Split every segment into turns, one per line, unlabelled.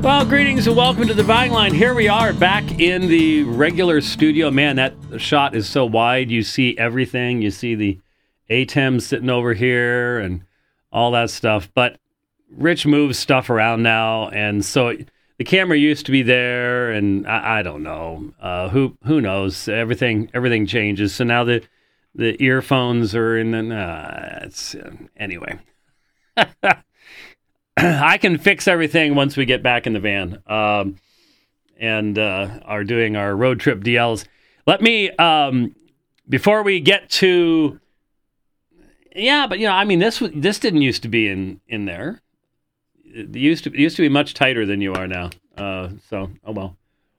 Well, greetings and welcome to the Dividing Line. Here we are back in the regular studio. Man, that shot is so wide. You see everything. You see the ATEM sitting over here and all that stuff. But Rich moves stuff around now, and so the camera used to be there, and I don't know. Who knows? Everything changes. So now the earphones are in the... anyway. I can fix everything once we get back in the van and are doing our road trip DLs. Let me, before we get to, but this didn't used to be in there. It used to be much tighter than you are now. So, oh well.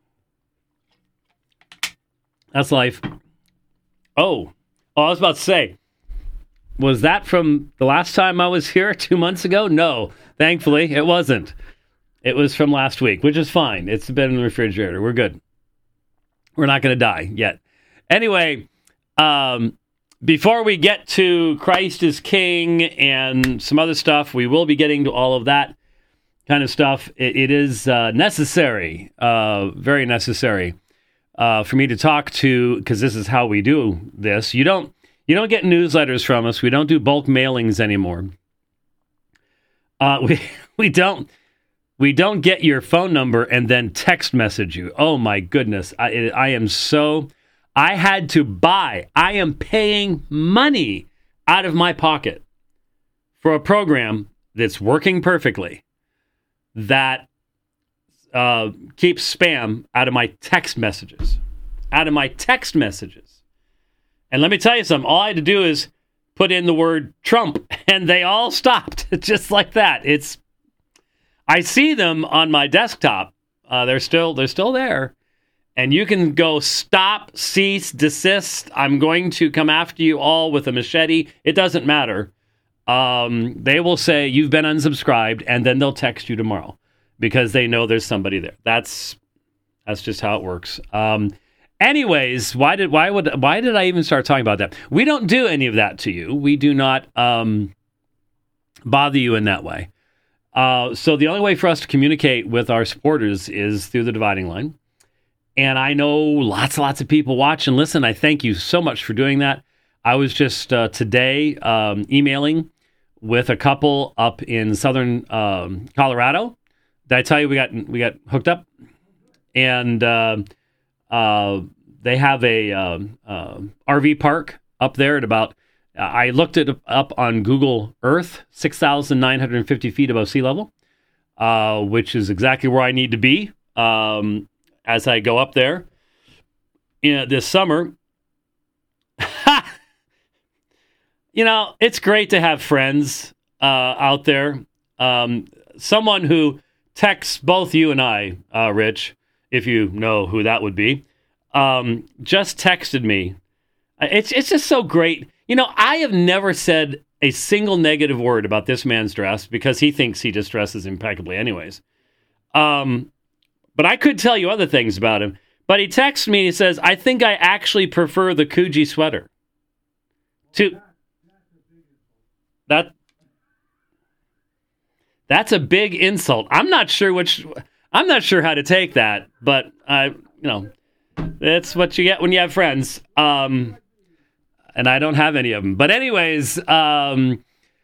That's life. Oh, I was about to say, was that from the last time I was here 2 months ago? No, thankfully it wasn't. It was from last week, which is fine. It's been in the refrigerator. We're good. We're not going to die yet. Anyway, before we get to Christ is King and some other stuff, we will be getting to all of that kind of stuff. It is necessary, very necessary for me to talk to, because this is how we do this. You don't get newsletters from us. We don't do bulk mailings anymore. We don't get your phone number and then text message you. Oh my goodness. I am paying money out of my pocket for a program that's working perfectly that keeps spam out of my text messages. And let me tell you something. All I had to do is put in the word Trump, and they all stopped just like that. I see them on my desktop. They're still there, and you can go stop, cease, desist. I'm going to come after you all with a machete. It doesn't matter. They will say you've been unsubscribed, and then they'll text you tomorrow because they know there's somebody there. That's just how it works. Anyways, why did I even start talking about that? We don't do any of that to you. We do not bother you in that way. So the only way for us to communicate with our supporters is through the Dividing Line. And I know lots of people watch and listen. I thank you so much for doing that. I was just today emailing with a couple up in southern Colorado. Did I tell you we got hooked up? And they have a RV park up there at about, I looked it up on Google Earth, 6,950 feet above sea level, which is exactly where I need to be as I go up there this summer. It's great to have friends out there. Someone who texts both you and I, Rich, if you know who that would be, just texted me. It's just so great. I have never said a single negative word about this man's dress because he thinks he just dresses impeccably anyways. But I could tell you other things about him. But he texts me and he says, I think I actually prefer the Coogee sweater. That's a big insult. I'm not sure how to take that, but that's what you get when you have friends. And I don't have any of them. But anyways, okay,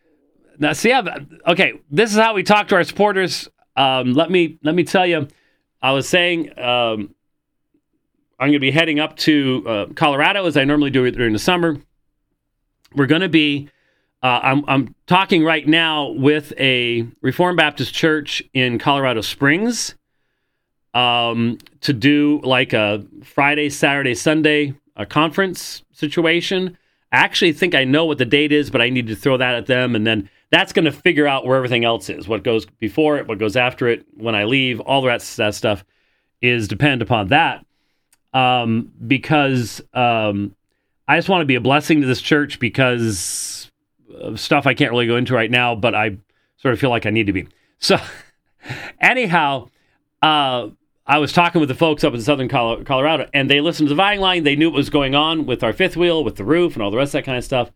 this is how we talk to our supporters. Let me tell you, I was saying I'm going to be heading up to Colorado as I normally do during the summer. We're going to be I'm talking right now with a Reformed Baptist church in Colorado Springs to do like a Friday, Saturday, Sunday conference situation. I actually think I know what the date is, but I need to throw that at them, and then that's going to figure out where everything else is, what goes before it, what goes after it, when I leave, all that stuff is dependent upon that, because I just want to be a blessing to this church because of stuff I can't really go into right now, but I sort of feel like I need to be. So anyhow, I was talking with the folks up in southern Colorado, and they listened to the Dividing Line. They knew what was going on with our fifth wheel, with the roof, and all the rest of that kind of stuff.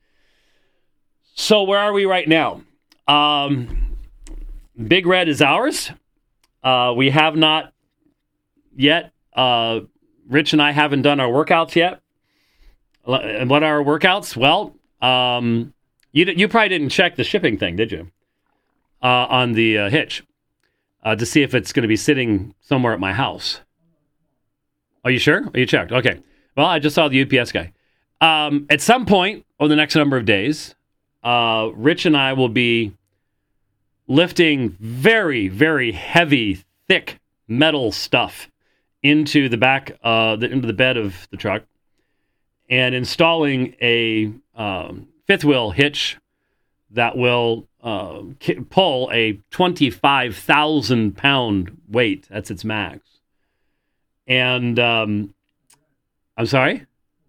So where are we right now? Big Red is ours. We have not yet. Rich and I haven't done our workouts yet. And what are our workouts? Well, you probably didn't check the shipping thing, did you? On the hitch to see if it's going to be sitting somewhere at my house. Are you sure? Are you checked? Okay. Well, I just saw the UPS guy. At some point over the next number of days, Rich and I will be lifting very, very heavy, thick metal stuff into the back, into the bed of the truck, and installing a fifth wheel hitch that will pull a 25,000 pound weight. That's its max. And I'm sorry?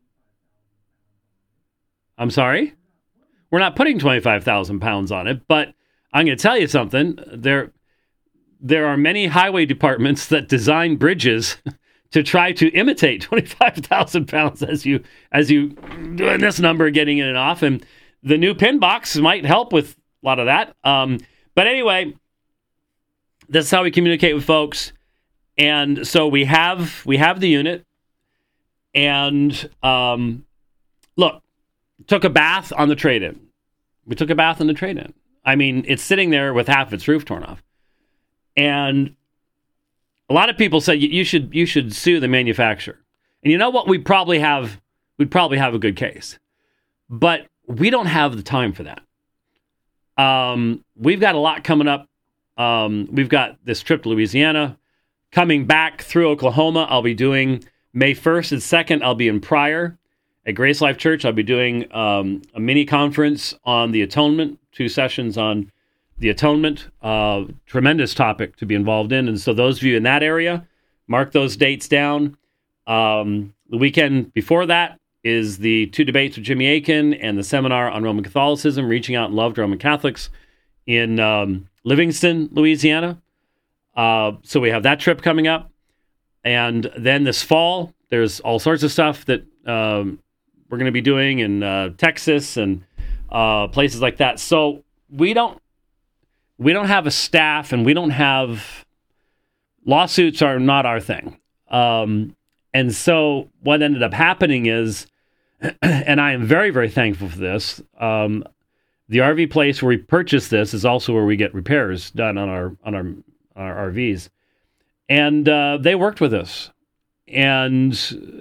We're not putting 25,000 pounds on it, but I'm going to tell you something. There are many highway departments that design bridges to try to imitate 25,000 pounds as you doing this number, getting in and off. And the new pin box might help with a lot of that. But anyway, that's how we communicate with folks. And so we have the unit. And look, took a bath on the trade-in. We took a bath on the trade-in. I mean, it's sitting there with half its roof torn off. And a lot of people say you should sue the manufacturer. And you know what? We'd probably have a good case. But we don't have the time for that. We've got a lot coming up. We've got this trip to Louisiana. Coming back through Oklahoma, I'll be doing May 1st and 2nd. I'll be in Pryor at Grace Life Church. I'll be doing a mini conference on the atonement, 2 sessions on the atonement. Tremendous topic to be involved in. And so those of you in that area, mark those dates down. The weekend before that is the 2 debates with Jimmy Akin and the seminar on Roman Catholicism, reaching out in love to Roman Catholics in Livingston, Louisiana. So we have that trip coming up. And then this fall, there's all sorts of stuff that we're going to be doing in Texas and places like that. So we don't have a staff, and we don't have lawsuits are not our thing. And so what ended up happening is, and I am very, very thankful for this, the RV place where we purchased this is also where we get repairs done on our RVs. And they worked with us. And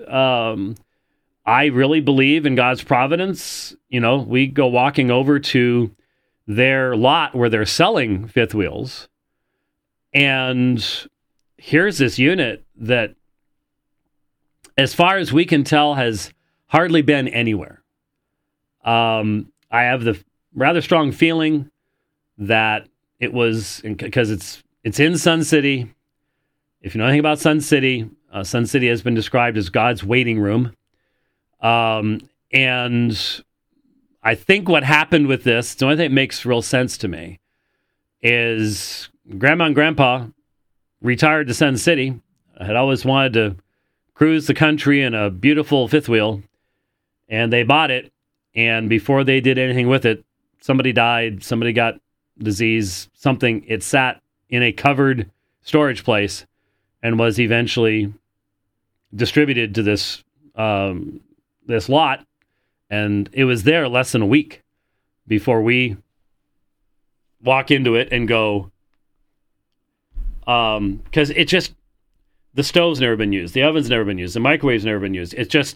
I really believe in God's providence. You know, we go walking over to their lot where they're selling fifth wheels. And here's this unit that, as far as we can tell, has hardly been anywhere. I have the rather strong feeling that it was, because it's in Sun City. If you know anything about Sun City has been described as God's waiting room. And I think what happened with this, the only thing that makes real sense to me, is Grandma and Grandpa retired to Sun City, had always wanted to cruise the country in a beautiful fifth wheel, and they bought it, and before they did anything with it, somebody died, somebody got disease, something. It sat in a covered storage place and was eventually distributed to this this lot, and it was there less than a week before we walk into it and go, because it just, the stove's never been used, the oven's never been used, the microwave's never been used. It's just,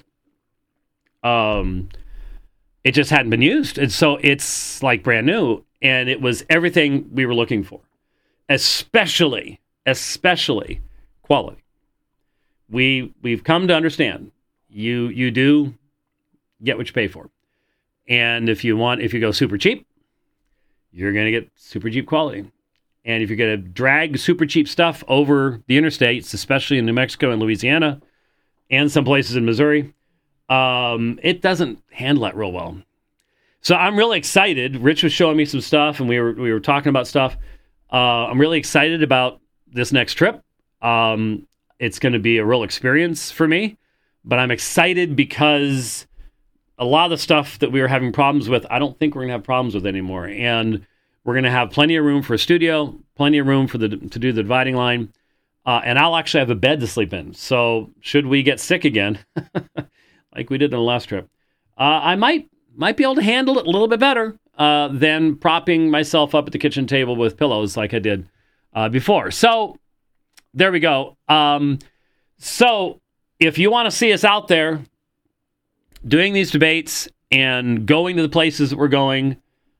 it just hadn't been used. And so it's like brand new, and it was everything we were looking for, especially quality. We've come to understand you do get what you pay for. And if you go super cheap, you're going to get super cheap quality. And if you're going to drag super cheap stuff over the interstates, especially in New Mexico and Louisiana and some places in Missouri, it doesn't handle that real well. So I'm really excited. Rich was showing me some stuff, and we were talking about stuff. I'm really excited about this next trip. It's going to be a real experience for me, but I'm excited because a lot of the stuff that we were having problems with, I don't think we're going to have problems with anymore. And we're going to have plenty of room for a studio, plenty of room to do the dividing line. And I'll actually have a bed to sleep in. So should we get sick again, like we did on the last trip, I might be able to handle it a little bit better than propping myself up at the kitchen table with pillows like I did before. So there we go. So if you want to see us out there doing these debates and going to the places that we're going,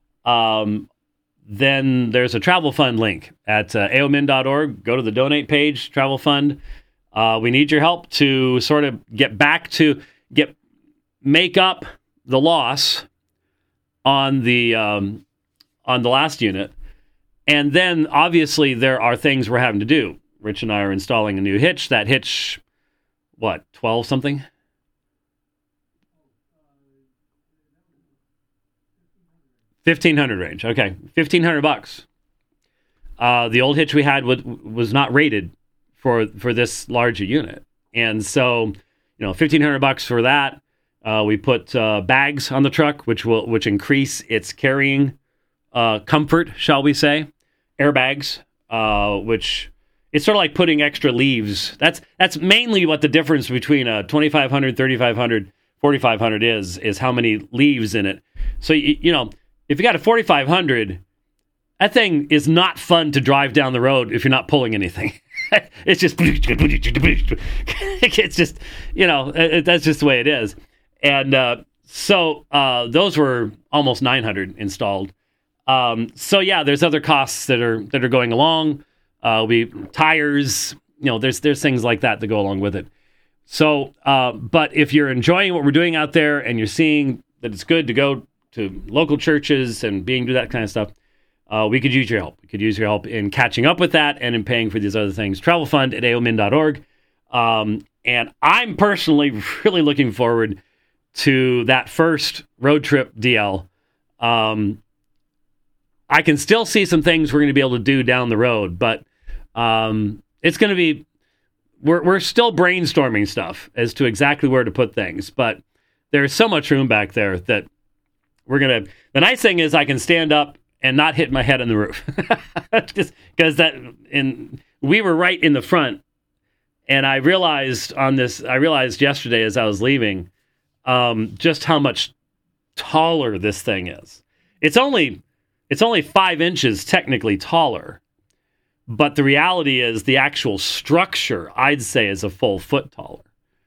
then there's a travel fund link at aomin.org. Go to the donate page, travel fund. We need your help to sort of make up the loss on the last unit. And then obviously there are things we're having to do. Rich and I are installing a new hitch. That hitch, what, 12 something? $1,500 range. Okay, $1,500. The old hitch we had was not rated for this larger unit, and so $1,500 for that. We put bags on the truck, which increase its carrying comfort, shall we say? Airbags, which it's sort of like putting extra leaves. That's mainly what the difference between a 2,500, 3,500, 4,500 is how many leaves in it. So if you got a 4,500, that thing is not fun to drive down the road if you're not pulling anything. It's just, it's just, that's just the way it is. And so those were almost 900 installed. So yeah, there's other costs that are going along. Tires, there's things like that go along with it. So, but if you're enjoying what we're doing out there and you're seeing that it's good to go to local churches and do that kind of stuff, we could use your help. We could use your help in catching up with that and in paying for these other things. Travel fund at aomin.org. And I'm personally really looking forward to that first road trip DL. I can still see some things we're going to be able to do down the road, but it's going to be, we're still brainstorming stuff as to exactly where to put things, but there's so much room back there that the nice thing is I can stand up and not hit my head on the roof. Just because we were right in the front. And I realized yesterday as I was leaving, just how much taller this thing is. It's only 5 inches technically taller, but the reality is the actual structure, I'd say, is a full foot taller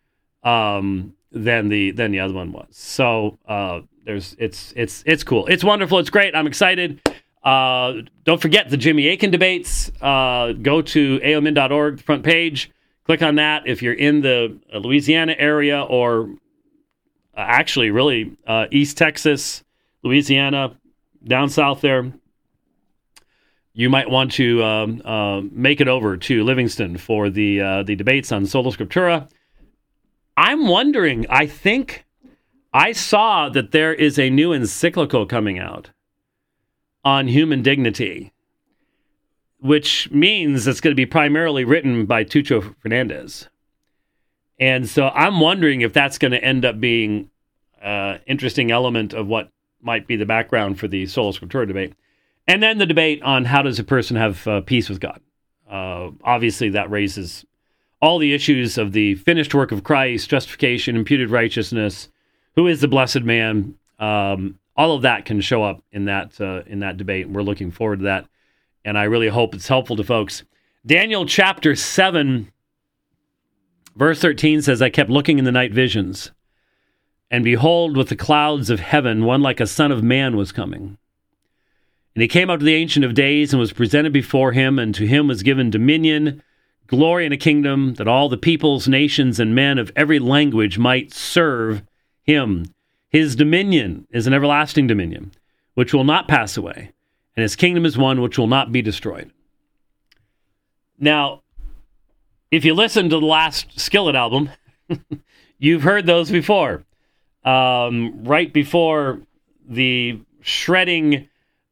than the other one was. So it's cool. It's wonderful. It's great. I'm excited. Don't forget the Jimmy Akin debates. Go to aomin.org, the front page. Click on that if you're in the Louisiana area or actually really East Texas, Louisiana, down south there. You might want to make it over to Livingston for the debates on Sola Scriptura. I'm wondering, I think I saw that there is a new encyclical coming out on human dignity, which means it's going to be primarily written by Tucho Fernandez. And so I'm wondering if that's going to end up being an interesting element of what might be the background for the Sola Scriptura debate. And then the debate on how does a person have peace with God. Obviously, that raises all the issues of the finished work of Christ, justification, imputed righteousness, who is the blessed man. All of that can show up in that debate, and we're looking forward to that. And I really hope it's helpful to folks. Daniel chapter 7, verse 13 says, I kept looking in the night visions, and behold, with the clouds of heaven, one like a son of man was coming. And he came up to the Ancient of Days and was presented before him, and to him was given dominion, glory, and a kingdom, that all the peoples, nations, and men of every language might serve him. His dominion is an everlasting dominion, which will not pass away, and his kingdom is one which will not be destroyed. Now, if you listen to the last Skillet album, you've heard those before. Right before the shredding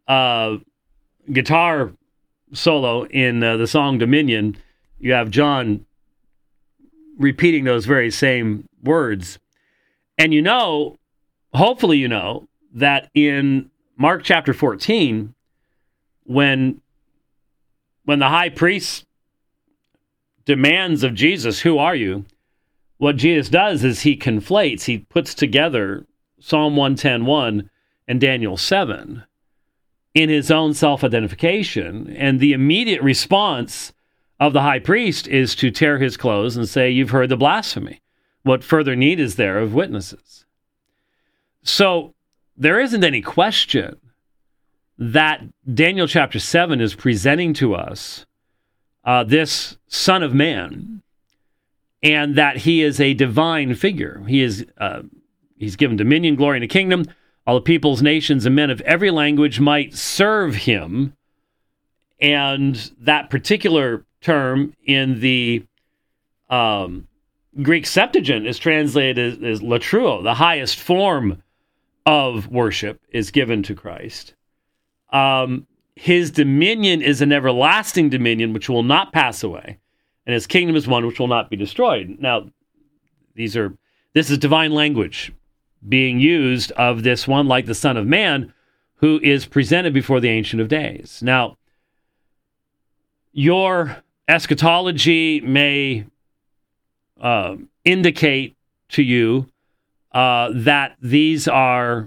guitar solo in the song Dominion, you have John repeating those very same words. And hopefully you know, that in Mark chapter 14, when when the high priest demands of Jesus, "Who are you?" what Jesus does is he conflates, he puts together Psalm 110:1 and Daniel 7 in his own self-identification. And the immediate response of the high priest is to tear his clothes and say, "You've heard the blasphemy. What further need is there of witnesses?" So there isn't any question that Daniel chapter 7 is presenting to us this Son of Man, and that he is a divine figure. He's given dominion, glory, and a kingdom. All the peoples, nations, and men of every language might serve him. And that particular term in the Greek Septuagint is translated as latruo, the highest form of worship is given to Christ. His dominion is an everlasting dominion which will not pass away, and his kingdom is one which will not be destroyed. Now, this is divine language being used of this one like the Son of Man who is presented before the Ancient of Days. Now, your eschatology may indicate to you that these are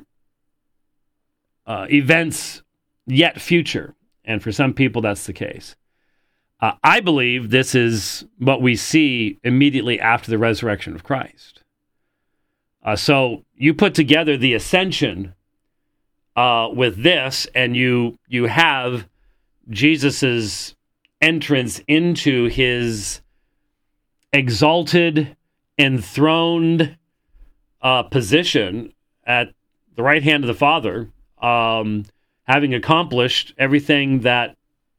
events yet future, and for some people that's the case. I believe this is what we see immediately after the resurrection of Christ. So you put together the ascension with this, and you have Jesus's entrance into his exalted, enthroned position at the right hand of the Father, having accomplished everything that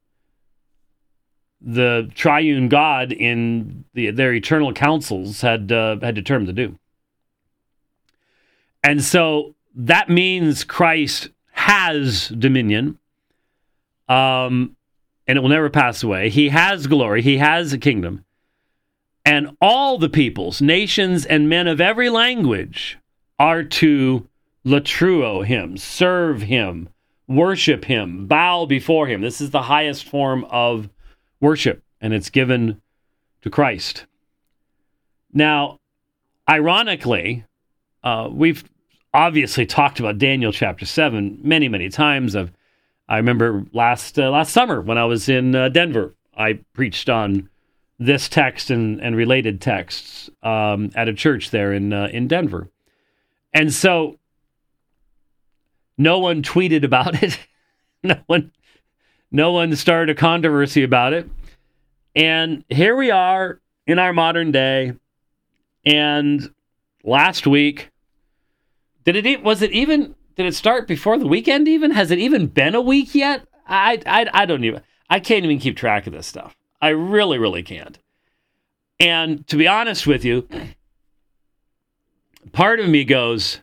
the triune God in their eternal councils had determined to do. And so that means Christ has dominion, and it will never pass away. He has glory. He has a kingdom. And all the peoples, nations, and men of every language are to latruo him, serve him, worship him, bow before him. This is the highest form of worship, and it's given to Christ. Now, ironically, we've obviously talked about Daniel chapter 7 many, many times. I remember last summer when I was in Denver, I preached on this text and related texts at a church there in Denver. And so no one tweeted about it. No one started a controversy about it. And here we are in our modern day. And last week, did it start before the weekend even? Has it even been a week yet? I can't even keep track of this stuff. I really, really can't. And to be honest with you, part of me goes,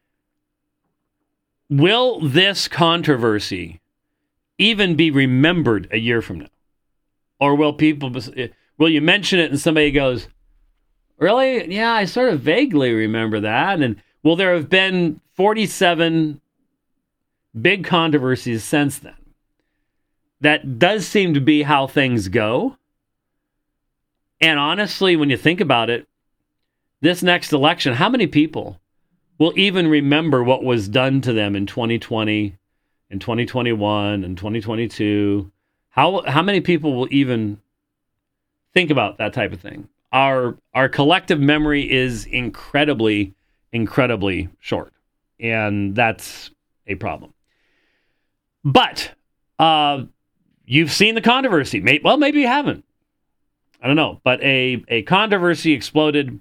will this controversy even be remembered a year from now? Or will you mention it and somebody goes, really? Yeah, I sort of vaguely remember that. And will there have been 47 big controversies since then? That does seem to be how things go. And honestly, when you think about it, this next election, how many people will even remember what was done to them in 2020, in 2021, and 2022? How many people will even think about that type of thing? Our collective memory is incredibly, incredibly short, and that's a problem. But you've seen the controversy. Maybe you haven't. I don't know. But a controversy exploded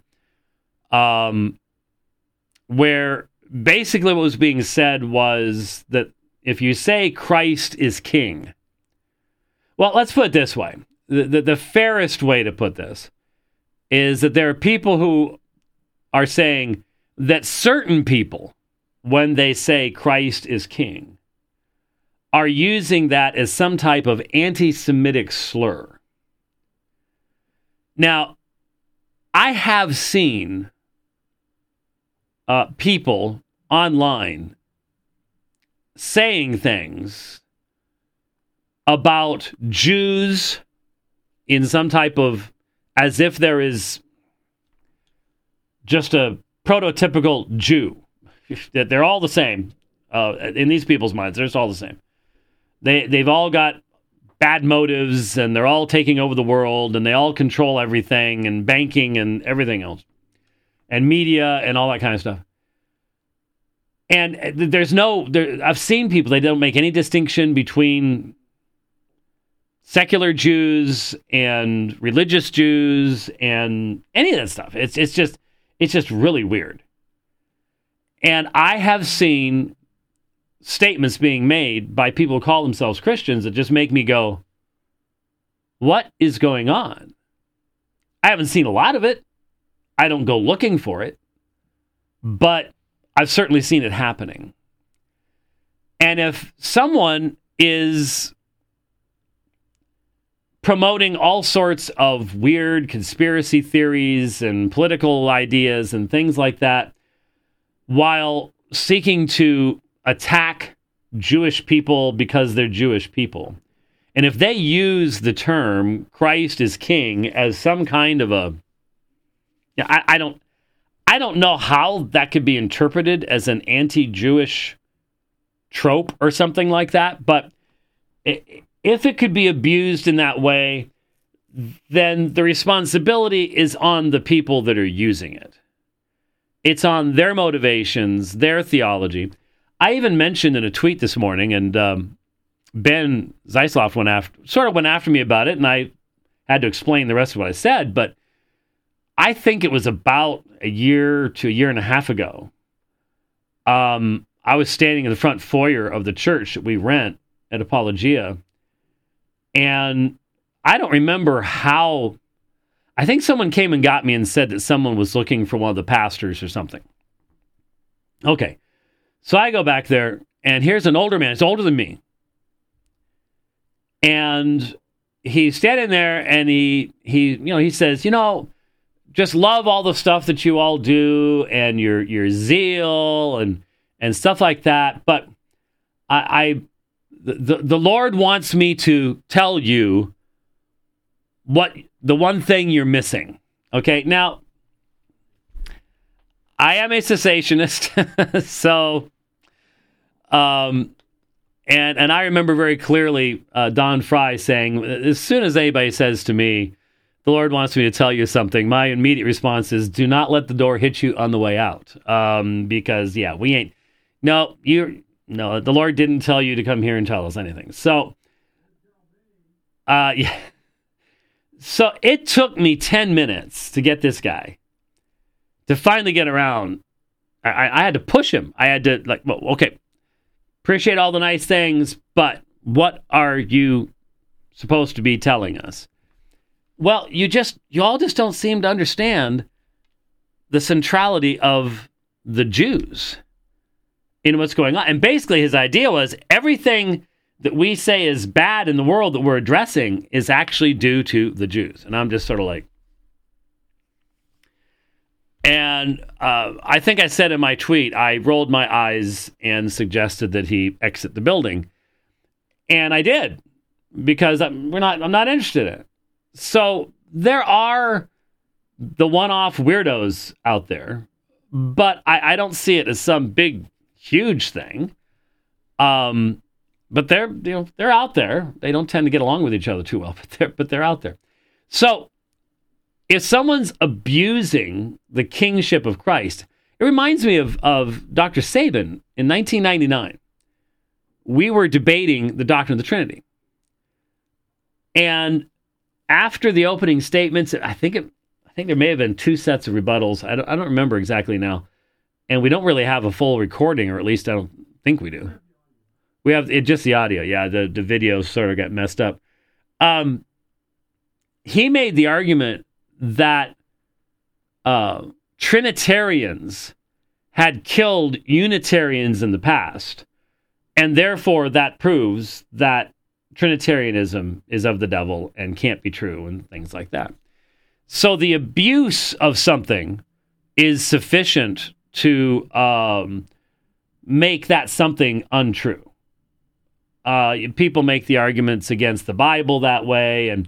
where basically what was being said was that if you say Christ is king, well, let's put it this way. The fairest way to put this is that there are people who are saying that certain people, when they say Christ is king, are using that as some type of anti-Semitic slur. Now, I have seen people online saying things about Jews in some type of, as if there is just a prototypical Jew, that they're all the same. In these people's minds, they're just all the same. They've all got bad motives, and they're all taking over the world, and they all control everything, and banking and everything else, and media and all that kind of stuff. And I've seen people, they don't make any distinction between secular Jews and religious Jews and any of that stuff. It's just really weird. And I have seen statements being made by people who call themselves Christians that just make me go, what is going on? I haven't seen a lot of it. I don't go looking for it. But I've certainly seen it happening. And if someone is promoting all sorts of weird conspiracy theories and political ideas and things like that, while seeking to attack Jewish people because they're Jewish people, and if they use the term Christ is King as some kind of a, I don't know how that could be interpreted as an anti-Jewish trope or something like that, but if it could be abused in that way, then the responsibility is on the people that are using it. It's on their motivations, their theology. I even mentioned in a tweet this morning, and Ben Zeisloff went after me about it, and I had to explain the rest of what I said, but I think it was about a year to a year and a half ago. I was standing in the front foyer of the church that we rent at Apologia, and I don't remember how. I think someone came and got me and said that someone was looking for one of the pastors or something. Okay, so I go back there, and here's an older man. He's older than me. And he's standing there, and he says, just love all the stuff that you all do, and your zeal and stuff like that. But the Lord wants me to tell you what the one thing you're missing. Okay, now I am a cessationist, so and I remember very clearly Don Fry saying, as soon as anybody says to me, the Lord wants me to tell you something, my immediate response is, do not let the door hit you on the way out, because we ain't. No, the Lord didn't tell you to come here and tell us anything. So, yeah. So it took me 10 minutes to get this guy to finally get around. I had to push him. I had to okay, appreciate all the nice things, but what are you supposed to be telling us? Well, you all just don't seem to understand the centrality of the Jews in what's going on. And basically his idea was everything that we say is bad in the world that we're addressing is actually due to the Jews. And I'm just sort of like, and I think I said in my tweet, I rolled my eyes and suggested that he exit the building. And I did, because I'm not interested in it. So there are the one-off weirdos out there, but I don't see it as some big, huge thing. But they're out there. They don't tend to get along with each other too well, but they're out there. So if someone's abusing the kingship of Christ, it reminds me of Dr. Sabin in 1999. We were debating the doctrine of the Trinity. And after the opening statements, I think there may have been two sets of rebuttals. I don't remember exactly now. And we don't really have a full recording, or at least I don't think we do. We have just the audio. Yeah, the video sort of got messed up. He made the argument that Trinitarians had killed Unitarians in the past, and therefore that proves that Trinitarianism is of the devil and can't be true and things like that. So the abuse of something is sufficient to make that something untrue.
People make the arguments against the Bible that way, and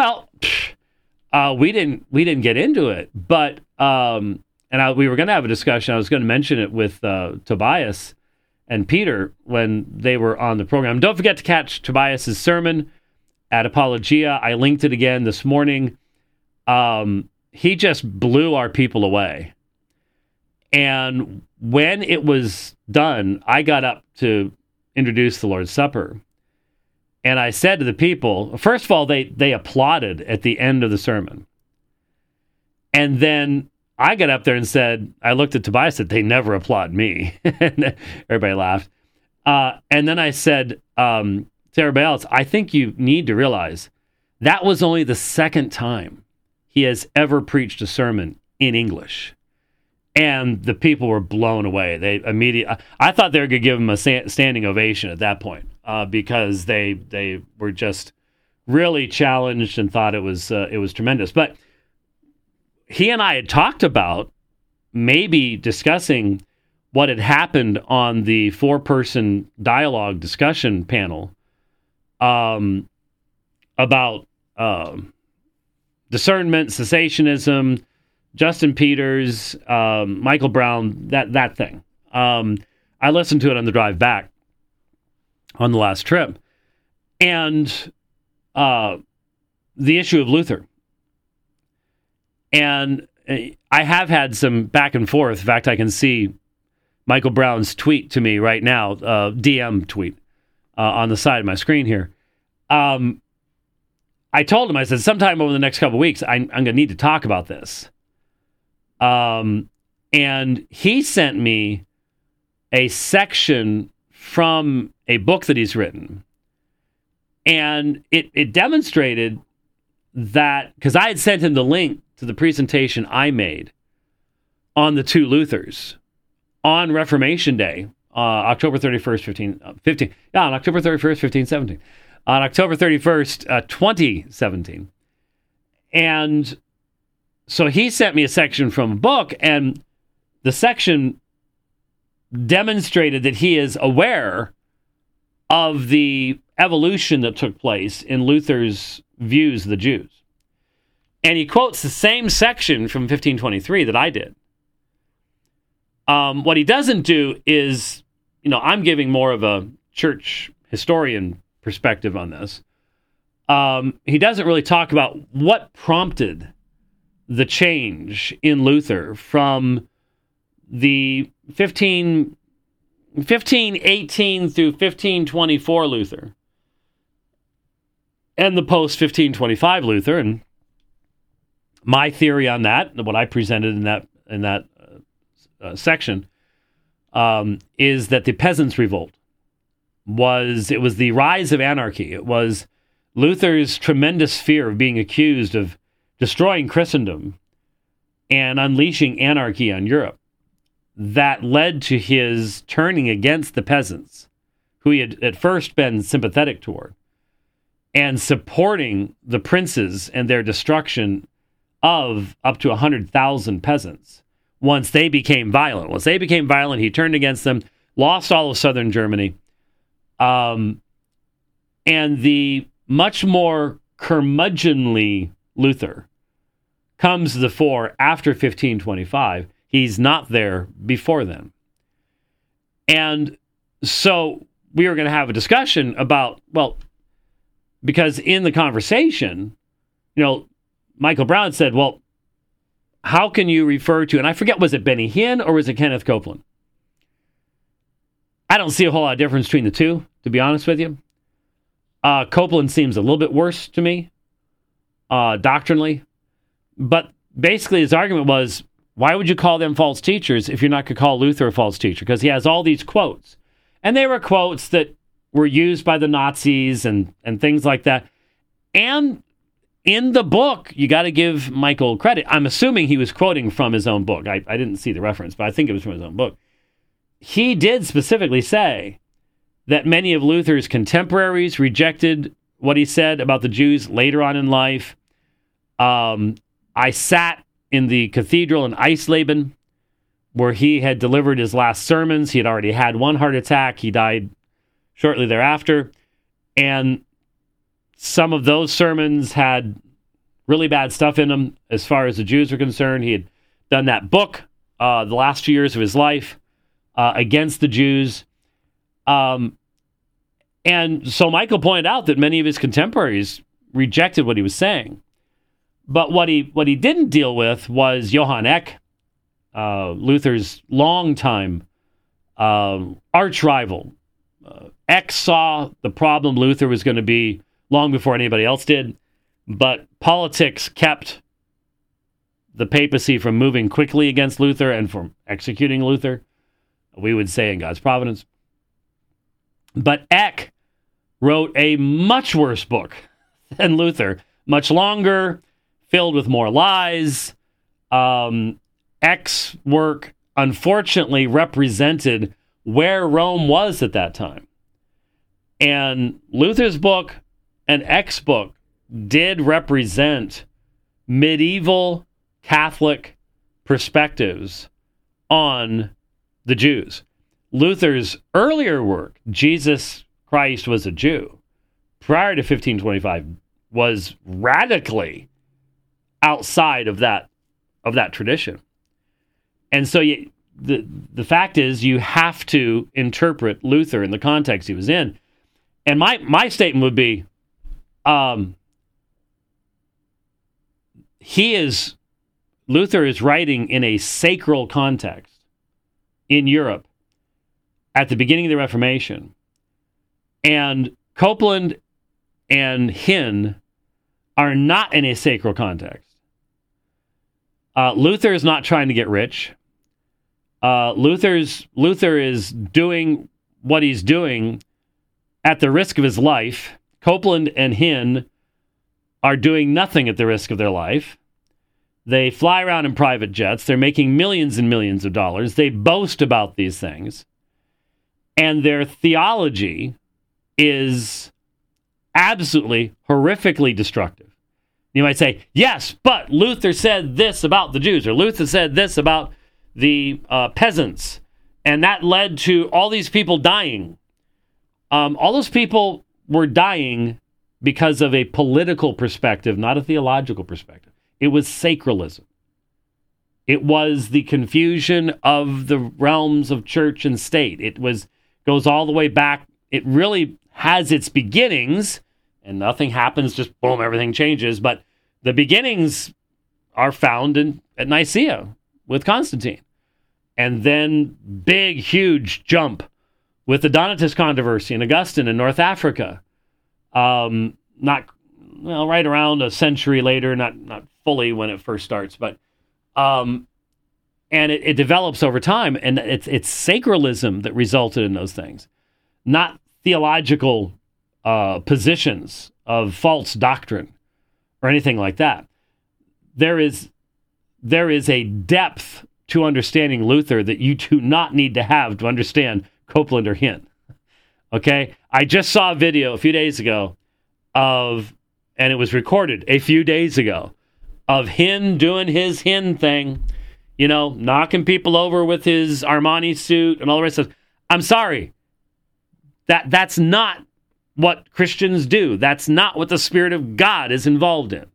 we didn't get into it, but we were going to have a discussion. I was going to mention it with Tobias and Peter when they were on the program. Don't forget to catch Tobias's sermon at Apologia. I linked it again this morning. He just blew our people away. And when it was done, I got up to introduce the Lord's Supper. And I said to the people, first of all, they applauded at the end of the sermon. And then I got up there and said, I looked at Tobias and said, they never applaud me. And everybody laughed. And then I said to everybody else, I think you need to realize that was only the second time he has ever preached a sermon in English. And the people were blown away. They immediately, I thought they were going to give him a standing ovation at that point because they were just really challenged and thought it was tremendous. But he and I had talked about maybe discussing what had happened on the 4-person dialogue discussion panel about discernment, cessationism, Justin Peters, Michael Brown, that thing. I listened to it on the drive back on the last trip. And the issue of Luther. And I have had some back and forth. In fact, I can see Michael Brown's tweet to me right now, DM tweet on the side of my screen here. I told him, I said, sometime over the next couple of weeks, I'm going to need to talk about this. And he sent me a section from a book that he's written. And it demonstrated that, because I had sent him the link to the presentation I made on the two Luthers on Reformation Day, October 31st, on October 31st, 1517. On October 31st, 2017. And so he sent me a section from a book, and the section demonstrated that he is aware of the evolution that took place in Luther's views of the Jews. And he quotes the same section from 1523 that I did. What he doesn't do is, I'm giving more of a church historian perspective on this. He doesn't really talk about what prompted the change in Luther from the 1518 through 1524 Luther and the post-1525 Luther. And my theory on that, what I presented in that section, is that the Peasants' Revolt was the rise of anarchy. It was Luther's tremendous fear of being accused of destroying Christendom and unleashing anarchy on Europe that led to his turning against the peasants, who he had at first been sympathetic toward, and supporting the princes and their destruction of up to 100,000 peasants. Once they became violent, he turned against them, lost all of southern Germany, and the much more curmudgeonly Luther comes to the fore after 1525. He's not there before then. And so we were going to have a discussion about, because in the conversation, Michael Brown said, how can you refer to, and I forget, was it Benny Hinn or was it Kenneth Copeland? I don't see a whole lot of difference between the two, to be honest with you. Copeland seems a little bit worse to me, doctrinally. But basically his argument was, why would you call them false teachers if you're not going to call Luther a false teacher? Because he has all these quotes. And they were quotes that were used by the Nazis and things like that. And in the book, you got to give Michael credit. I'm assuming he was quoting from his own book. I didn't see the reference, but I think it was from his own book. He did specifically say that many of Luther's contemporaries rejected what he said about the Jews later on in life. I sat in the cathedral in Eisleben where he had delivered his last sermons. He had already had one heart attack. He died shortly thereafter. And some of those sermons had really bad stuff in them as far as the Jews are concerned. He had done that book the last 2 years of his life against the Jews. And so Michael pointed out that many of his contemporaries rejected what he was saying. But what he didn't deal with was Johann Eck, Luther's longtime arch rival. Eck saw the problem Luther was going to be long before anybody else did, but politics kept the papacy from moving quickly against Luther and from executing Luther, we would say in God's providence. But Eck wrote a much worse book than Luther, much longer, filled with more lies. Eck's work, unfortunately, represented where Rome was at that time. And Luther's book and Eck's book did represent medieval Catholic perspectives on the Jews. Luther's earlier work, Jesus Christ Was a Jew, prior to 1525, was radically outside of that tradition. And so the fact is, you have to interpret Luther in the context he was in. And my statement would be, Luther is writing in a sacral context in Europe at the beginning of the Reformation. And Copeland and Hinn are not in a sacral context. Luther is not trying to get rich. Luther is doing what he's doing at the risk of his life. Copeland and Hinn are doing nothing at the risk of their life. They fly around in private jets. They're making millions and millions of dollars. They boast about these things. And their theology is absolutely horrifically destructive. You might say, yes, but Luther said this about the Jews, or Luther said this about the peasants, and that led to all these people dying. All those people were dying because of a political perspective, not a theological perspective. It was sacralism. It was the confusion of the realms of church and state. It goes all the way back. It really has its beginnings, and nothing happens, just boom, everything changes. But the beginnings are found at Nicaea with Constantine. And then big, huge jump with the Donatist controversy in Augustine in North Africa. Right around a century later, not fully when it first starts, but and it develops over time, and it's sacralism that resulted in those things, not theological positions of false doctrine or anything like that. There is a depth to understanding Luther that you do not need to have to understand Copeland or Hinn. Okay? I just saw a video a few days ago and it was recorded a few days ago, of Hinn doing his Hinn thing, knocking people over with his Armani suit and all the rest of it. I'm sorry. That's not what Christians do. That's not what the Spirit of God is involved in.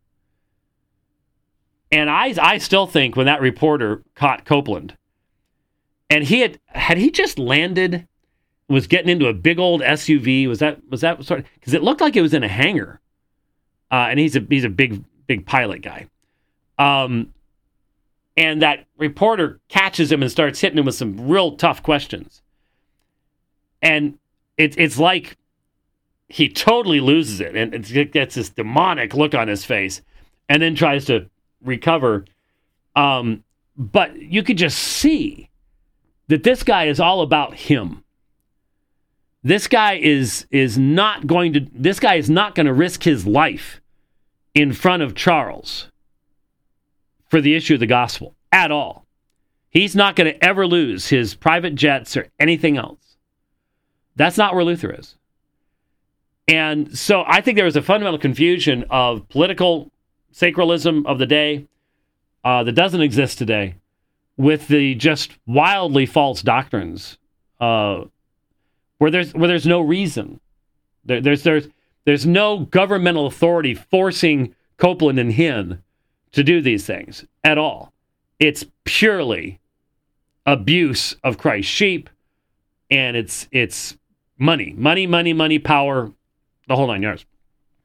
And I still think when that reporter caught Copeland, and he had he just landed, was getting into a big old SUV, was that sort of, because it looked like it was in a hangar, and he's a big pilot guy, and that reporter catches him and starts hitting him with some real tough questions, and it's like he totally loses it, and it gets this demonic look on his face, and then tries to recover. But you could just see that this guy is all about him. This guy is not going to risk his life in front of Charles for the issue of the gospel at all. He's not going to ever lose his private jets or anything else. That's not where Luther is. And so I think there was a fundamental confusion of political sacralism of the day that doesn't exist today with the just wildly false doctrines where there's no reason There's no governmental authority forcing Copeland and Hinn to do these things at all. It's purely abuse of Christ's sheep, and it's money, power, the whole 9 yards.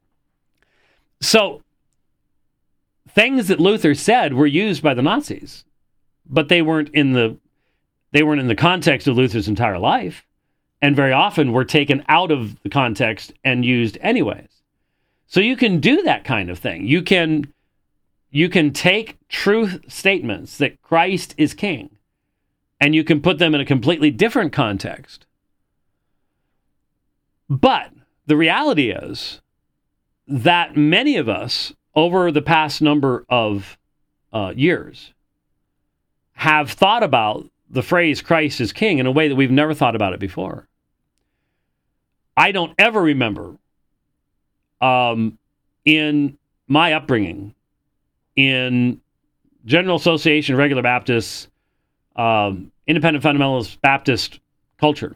So things that Luther said were used by the Nazis, but they weren't in the context of Luther's entire life, and very often were taken out of the context and used anyways. So you can do that kind of thing. You can take truth statements that Christ is king, and you can put them in a completely different context. But the reality is that many of us, over the past number of years, have thought about the phrase Christ is king in a way that we've never thought about it before. I don't ever remember in my upbringing, in General Association, Regular Baptists, Independent Fundamentalist Baptist culture,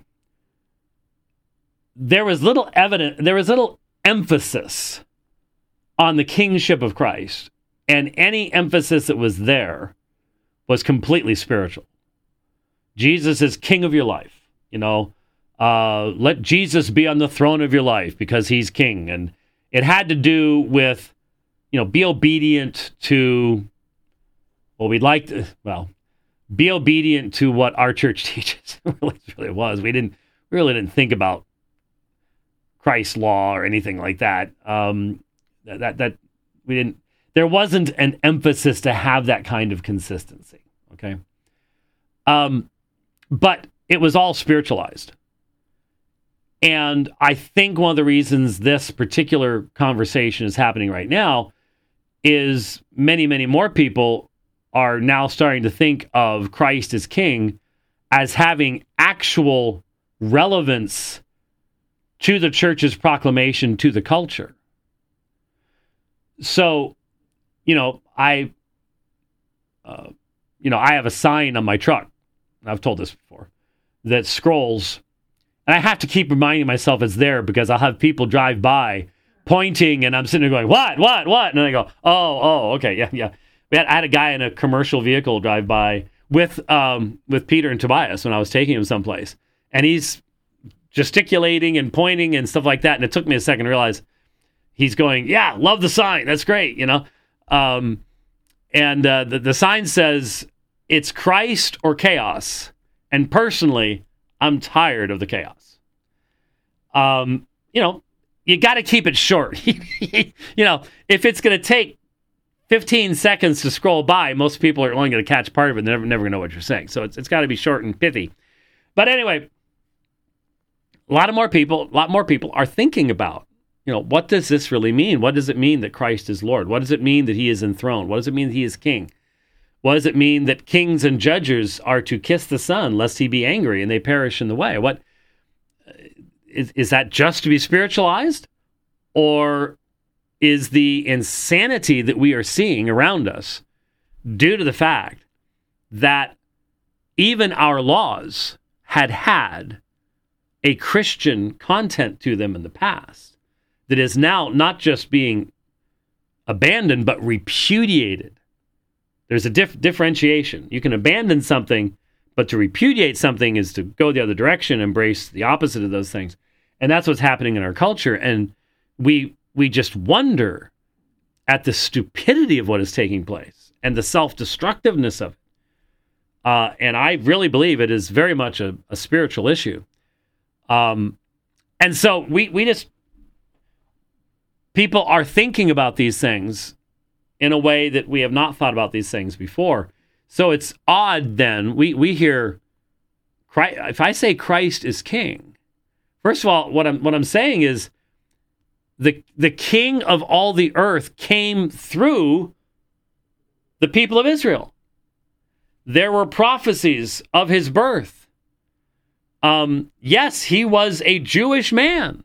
there was little emphasis on the kingship of Christ, and any emphasis that was there was completely spiritual. Jesus is king of your life. Let Jesus be on the throne of your life because he's king. And it had to do with, be obedient to, be obedient to what our church teaches. Really was. We really didn't think about Christ's law or anything like that. That we didn't. There wasn't an emphasis to have that kind of consistency. Okay. But it was all spiritualized. And I think one of the reasons this particular conversation is happening right now is many, many more people are now starting to think of Christ as king as having actual relevance to the church's proclamation to the culture. So, I have a sign on my truck. I've told this before, that scrolls, and I have to keep reminding myself it's there because I'll have people drive by pointing, and I'm sitting there going, what? And I go, oh, okay, yeah. I had a guy in a commercial vehicle drive by with Peter and Tobias when I was taking him someplace, and he's gesticulating and pointing and stuff like that, and it took me a second to realize he's going, yeah, love the sign, that's great, and the sign says, it's Christ or chaos. And personally, I'm tired of the chaos. You got to keep it short. If it's going to take 15 seconds to scroll by, most people are only going to catch part of it. They're never going to know what you're saying. So it's got to be short and pithy. But anyway, a lot more people are thinking about, what does this really mean? What does it mean that Christ is Lord? What does it mean that he is enthroned? What does it mean that he is king? What does it mean that kings and judges are to kiss the Son, lest he be angry and they perish in the way? What is that just to be spiritualized? Or is the insanity that we are seeing around us due to the fact that even our laws had a Christian content to them in the past that is now not just being abandoned, but repudiated? There's a differentiation. You can abandon something, but to repudiate something is to go the other direction, embrace the opposite of those things. And that's what's happening in our culture. And we just wonder at the stupidity of what is taking place and the self-destructiveness of it. And I really believe it is very much a spiritual issue. And so we just, people are thinking about these things in a way that we have not thought about these things before. So it's odd then, we hear, if I say Christ is king, first of all, what I'm saying is the king of all the earth came through the people of Israel. There were prophecies of his birth. Yes, he was a Jewish man.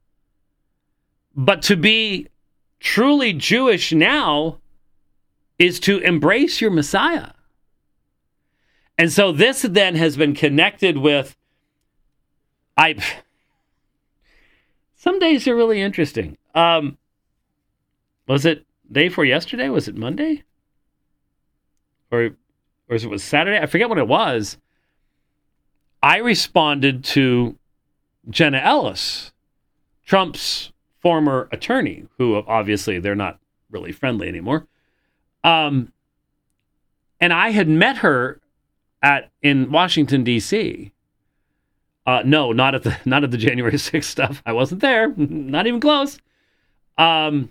But to be truly Jewish now is to embrace your Messiah. And so this then has been connected with, Some days are really interesting. Was it day before yesterday? Was it Monday? Or was it Saturday? I forget what it was. I responded to Jenna Ellis, Trump's former attorney, who obviously they're not really friendly anymore. And I had met her in Washington, D.C. No, not at the January 6th stuff. I wasn't there. Not even close. And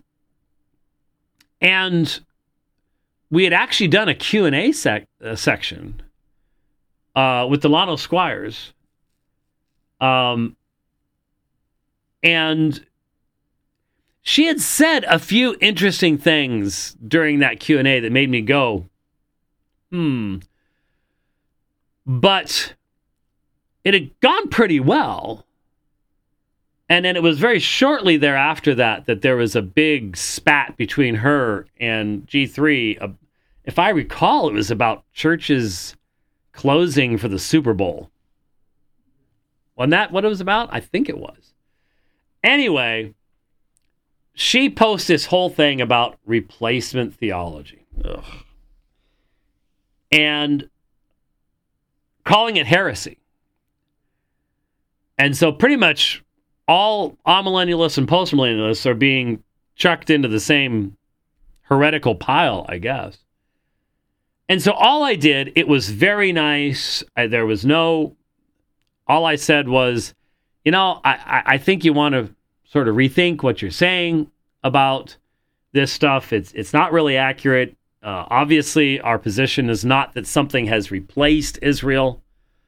we had actually done a Q&A section with Delano Squires. And she had said a few interesting things during that Q&A that made me go, But it had gone pretty well. And then it was very shortly thereafter that there was a big spat between her and G3. If I recall, it was about churches closing for the Super Bowl. Wasn't that what it was about? I think it was. Anyway, she posted this whole thing about replacement theology. Ugh. And calling it heresy. And so pretty much all amillennialists and postmillennialists are being chucked into the same heretical pile, I guess. And so all I did, it was very nice. All I said was, I think you want to sort of rethink what you're saying about this stuff. It's not really accurate. Obviously, our position is not that something has replaced Israel.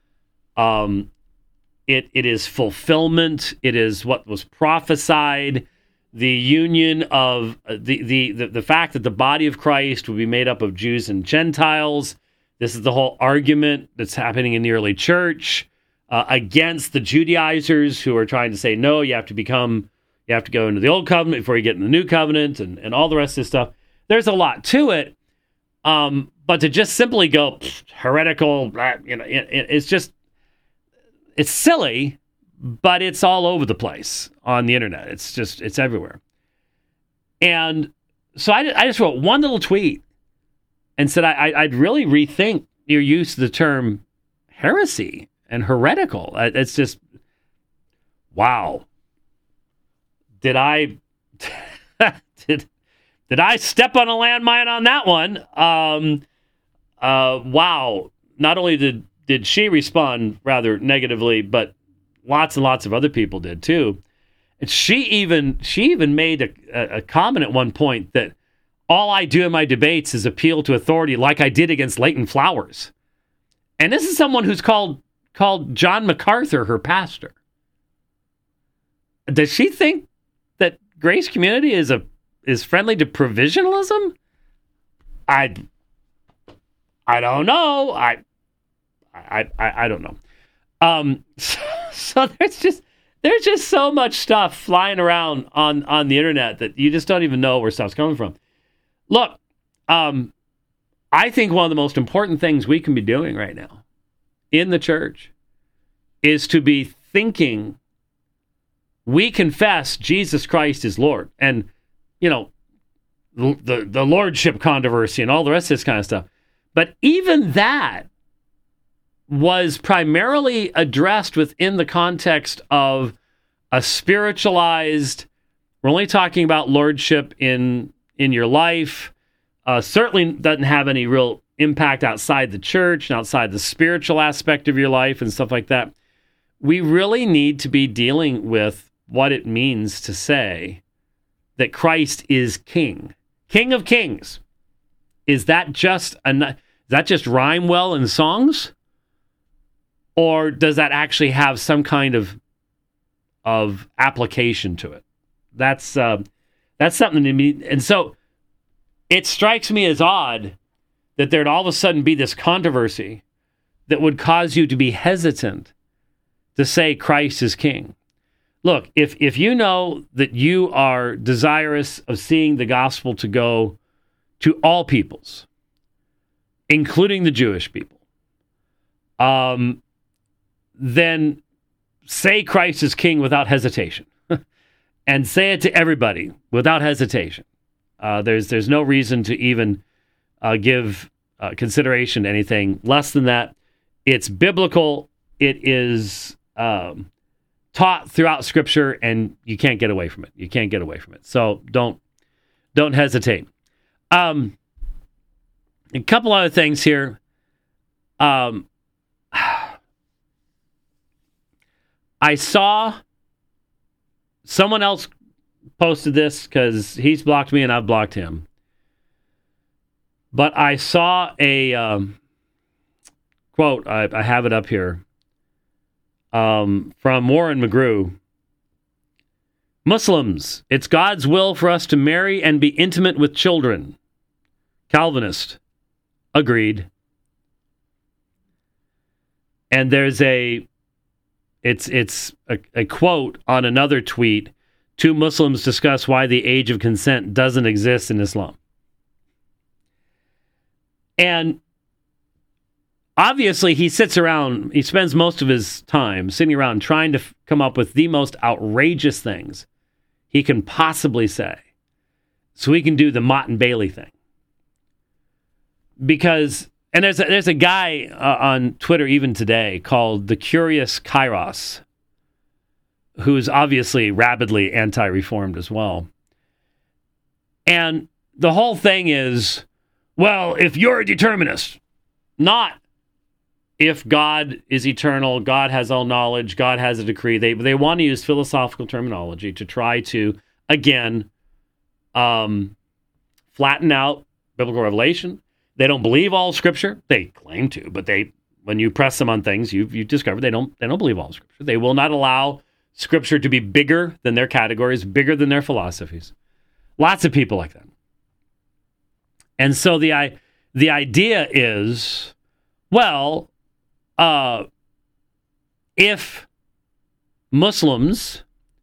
It is fulfillment. It is what was prophesied. The union of the fact that the body of Christ would be made up of Jews and Gentiles. This is the whole argument that's happening in the early church against the Judaizers who are trying to say, no, you have to go into the old covenant before you get in the new covenant and all the rest of this stuff. There's a lot to it. But to just simply go heretical, it's silly, but it's all over the place on the internet. It's everywhere. And so I just wrote one little tweet and said I'd really rethink your use of the term heresy and heretical. It's just, wow. Did I step on a landmine on that one? Wow. Not only did she respond rather negatively, but lots and lots of other people did too. And she even made a comment at one point that all I do in my debates is appeal to authority like I did against Leighton Flowers. And this is someone who's called John MacArthur her pastor. Does she think that Grace Community is friendly to provisionalism? I don't know. I don't know. So there's just so much stuff flying around on the internet that you just don't even know where stuff's coming from. Look, I think one of the most important things we can be doing right now in the church is to be thinking we confess Jesus Christ is Lord. And, the lordship controversy and all the rest of this kind of stuff. But even that was primarily addressed within the context of a spiritualized, we're only talking about lordship in your life, certainly doesn't have any real impact outside the church and outside the spiritual aspect of your life and stuff like that. We really need to be dealing with what it means to say that Christ is King. King of Kings. Does that just rhyme well in songs? Or does that actually have some kind of application to it? That's something to me. And so it strikes me as odd that there'd all of a sudden be this controversy that would cause you to be hesitant to say Christ is King. Look, if you know that you are desirous of seeing the gospel to go to all peoples, including the Jewish people, then say Christ is King without hesitation. and say it to everybody without hesitation. There's no reason to even give consideration to anything less than that. It's biblical. It is taught throughout Scripture, and you can't get away from it. You can't get away from it. So don't hesitate. A couple other things here. I saw someone else posted this because he's blocked me and I've blocked him. But I saw a quote. I have it up here. From Warren McGrew. Muslims, it's God's will for us to marry and be intimate with children. Calvinist, agreed. And there's it's a quote on another tweet. Two Muslims discuss why the age of consent doesn't exist in Islam. And obviously, he spends most of his time sitting around trying to come up with the most outrageous things he can possibly say so he can do the Mott and Bailey thing. Because, and there's a guy on Twitter even today called The Curious Kairos, who's obviously rabidly anti-reformed as well. And the whole thing is, well, if you're a determinist, not if God is eternal, God has all knowledge, God has a decree. They want to use philosophical terminology to try to, again, flatten out biblical revelation. They don't believe all Scripture. They claim to, but when you press them on things, you discover they don't believe all Scripture. They will not allow Scripture to be bigger than their categories, bigger than their philosophies. Lots of people like that. And so the idea is, well, if Muslims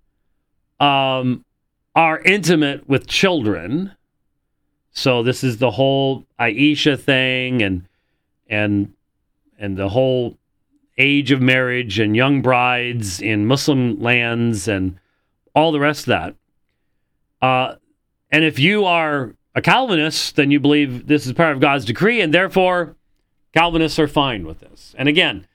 are intimate with children, so this is the whole Aisha thing and the whole age of marriage and young brides in Muslim lands and all the rest of that. And if you are a Calvinist, then you believe this is part of God's decree, and therefore Calvinists are fine with this. And again,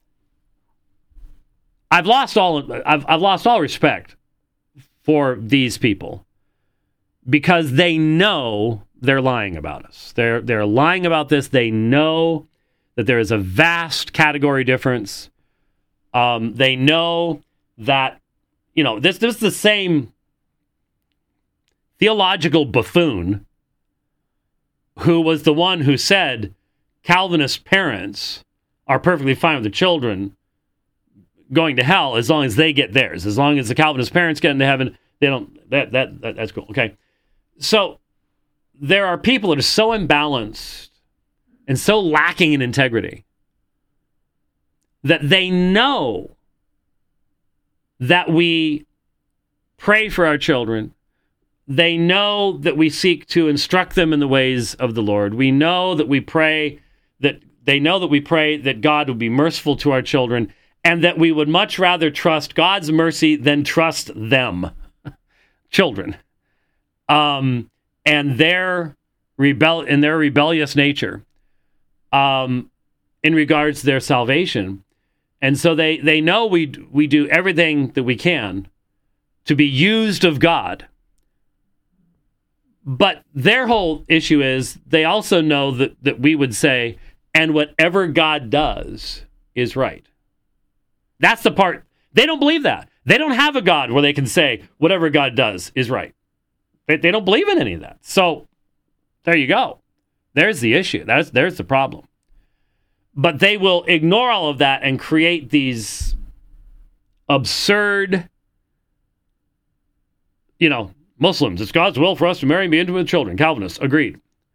I've lost all respect for these people because they know they're lying about us. They're lying about this. They know that there is a vast category difference. They know that, this is the same theological buffoon who was the one who said Calvinist parents are perfectly fine with the children going to hell as long as they get theirs. As long as the Calvinist parents get into heaven, they don't. That's cool. Okay, so there are people that are so imbalanced and so lacking in integrity that they know that we pray for our children. They know that we seek to instruct them in the ways of the Lord. We know that we pray that God would be merciful to our children, and that we would much rather trust God's mercy than trust them, children, and their rebellious nature, in regards to their salvation. And so they know we do everything that we can to be used of God. But their whole issue is they also know that we would say, and whatever God does is right. That's the part. They don't believe that. They don't have a God where they can say, whatever God does is right. They don't believe in any of that. So there you go. There's the issue. There's the problem. But they will ignore all of that and create these absurd, Muslims, it's God's will for us to marry and be intimate with children. Calvinists, agreed.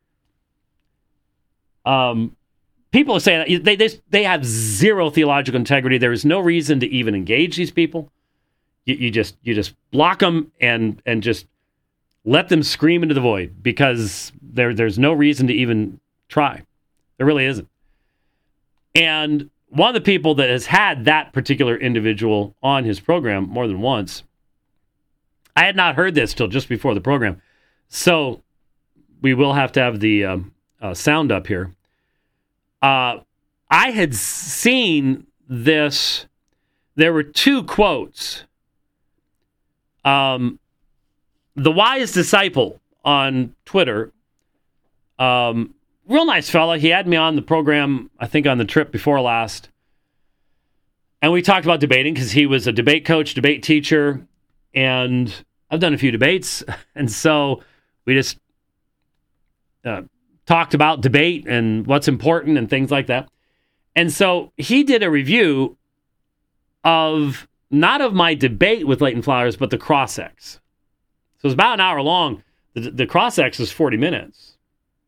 People are saying that they have zero theological integrity. There is no reason to even engage these people. You just block them and just let them scream into the void because there's no reason to even try. There really isn't. And one of the people that has had that particular individual on his program more than once, I had not heard this till just before the program. So we will have to have the sound up here. I had seen this. There were two quotes. The Wise Disciple on Twitter, real nice fella. He had me on the program, I think on the trip before last. And we talked about debating because he was a debate coach, debate teacher, and I've done a few debates. And so we just talked about debate and what's important and things like that. And so he did a review of, not of my debate with Leighton Flowers, but the cross-ex. So it was about an hour long. The cross-ex was 40 minutes.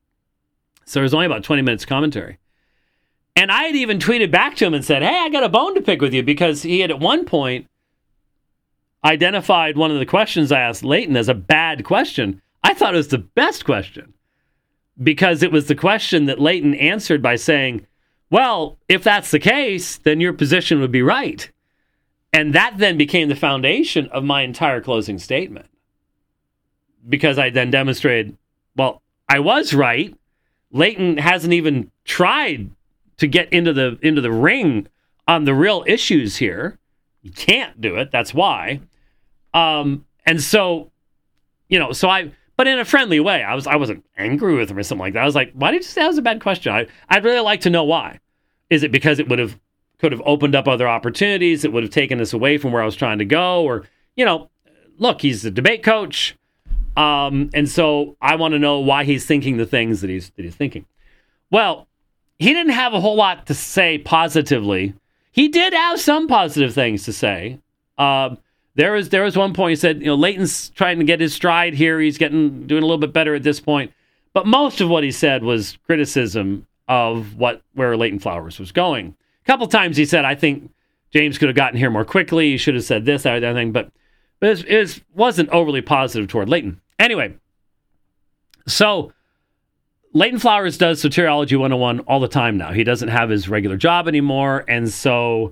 So there's only about 20 minutes commentary. And I had even tweeted back to him and said, hey, I got a bone to pick with you, because he had at one point identified one of the questions I asked Leighton as a bad question. I thought it was the best question, because it was the question that Leighton answered by saying, well, if that's the case, then your position would be right. And that then became the foundation of my entire closing statement, because I then demonstrated, well, I was right. Leighton hasn't even tried to get into the ring on the real issues here. You can't do it. That's why. And so, but in a friendly way. I wasn't angry with him or something like that. I was like, why did you say that was a bad question? I'd really like to know why. Is it because it could have opened up other opportunities? It would have taken us away from where I was trying to go? Or, look, he's a debate coach. And so I want to know why he's thinking the things that he's thinking. Well, he didn't have a whole lot to say positively. He did have some positive things to say. There was one point he said, Leighton's trying to get his stride here. He's doing a little bit better at this point. But most of what he said was criticism of where Leighton Flowers was going. A couple times he said, I think James could have gotten here more quickly. He should have said this, that, or that thing. But it wasn't overly positive toward Leighton. Anyway, so Leighton Flowers does Soteriology 101 all the time now. He doesn't have his regular job anymore. And so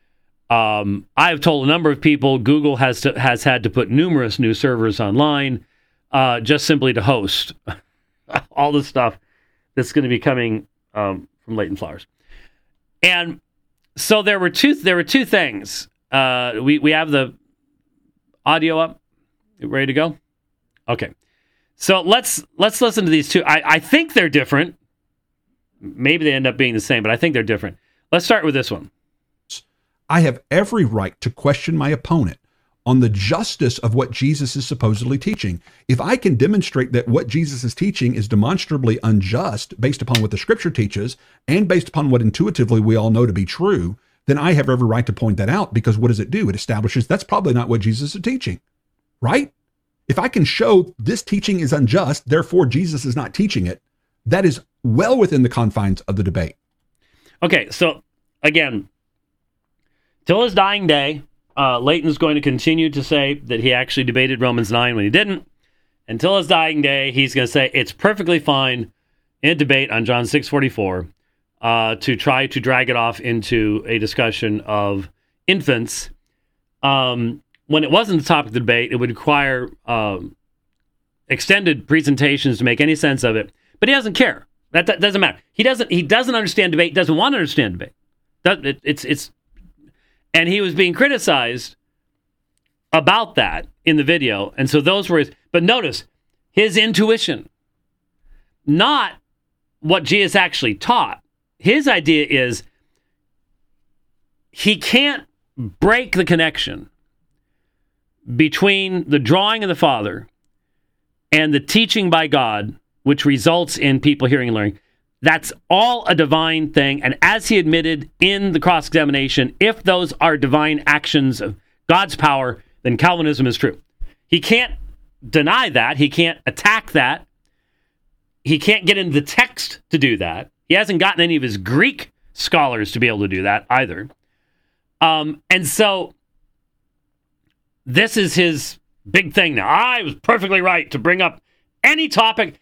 I've told a number of people, Google has had to put numerous new servers online just simply to host all the stuff that's going to be coming from Leighton Flowers. And so there were two things. We have the audio up. You ready to go? Okay. So let's listen to these two. I think they're different. Maybe they end up being the same, but I think they're different. Let's start with this one.
I have every right to question my opponent on the justice of what Jesus is supposedly teaching. If I can demonstrate that what Jesus is teaching is demonstrably unjust based upon what the scripture teaches and based upon what intuitively we all know to be true, then I have every right to point that out, because what does it do? It establishes that's probably not what Jesus is teaching, right? If I can show this teaching is unjust, therefore Jesus is not teaching it, that is well within the confines of the debate.
Okay, so again, till his dying day, Leighton's going to continue to say that he actually debated Romans 9 when he didn't. Until his dying day, he's going to say it's perfectly fine in a debate on John 6:44 to try to drag it off into a discussion of infants. When it wasn't the topic of the debate, it would require extended presentations to make any sense of it. But he doesn't care. That doesn't matter. He doesn't understand debate. Doesn't want to understand debate. And he was being criticized about that in the video. And so those were his. But notice his intuition, not what Jesus actually taught. His idea is he can't break the connection between the drawing of the Father and the teaching by God, which results in people hearing and learning. That's all a divine thing. And as he admitted in the cross-examination, if those are divine actions of God's power, then Calvinism is true. He can't deny that. He can't attack that. He can't get into the text to do that. He hasn't gotten any of his Greek scholars to be able to do that either. And so this is his big thing now. I was perfectly right to bring up any topic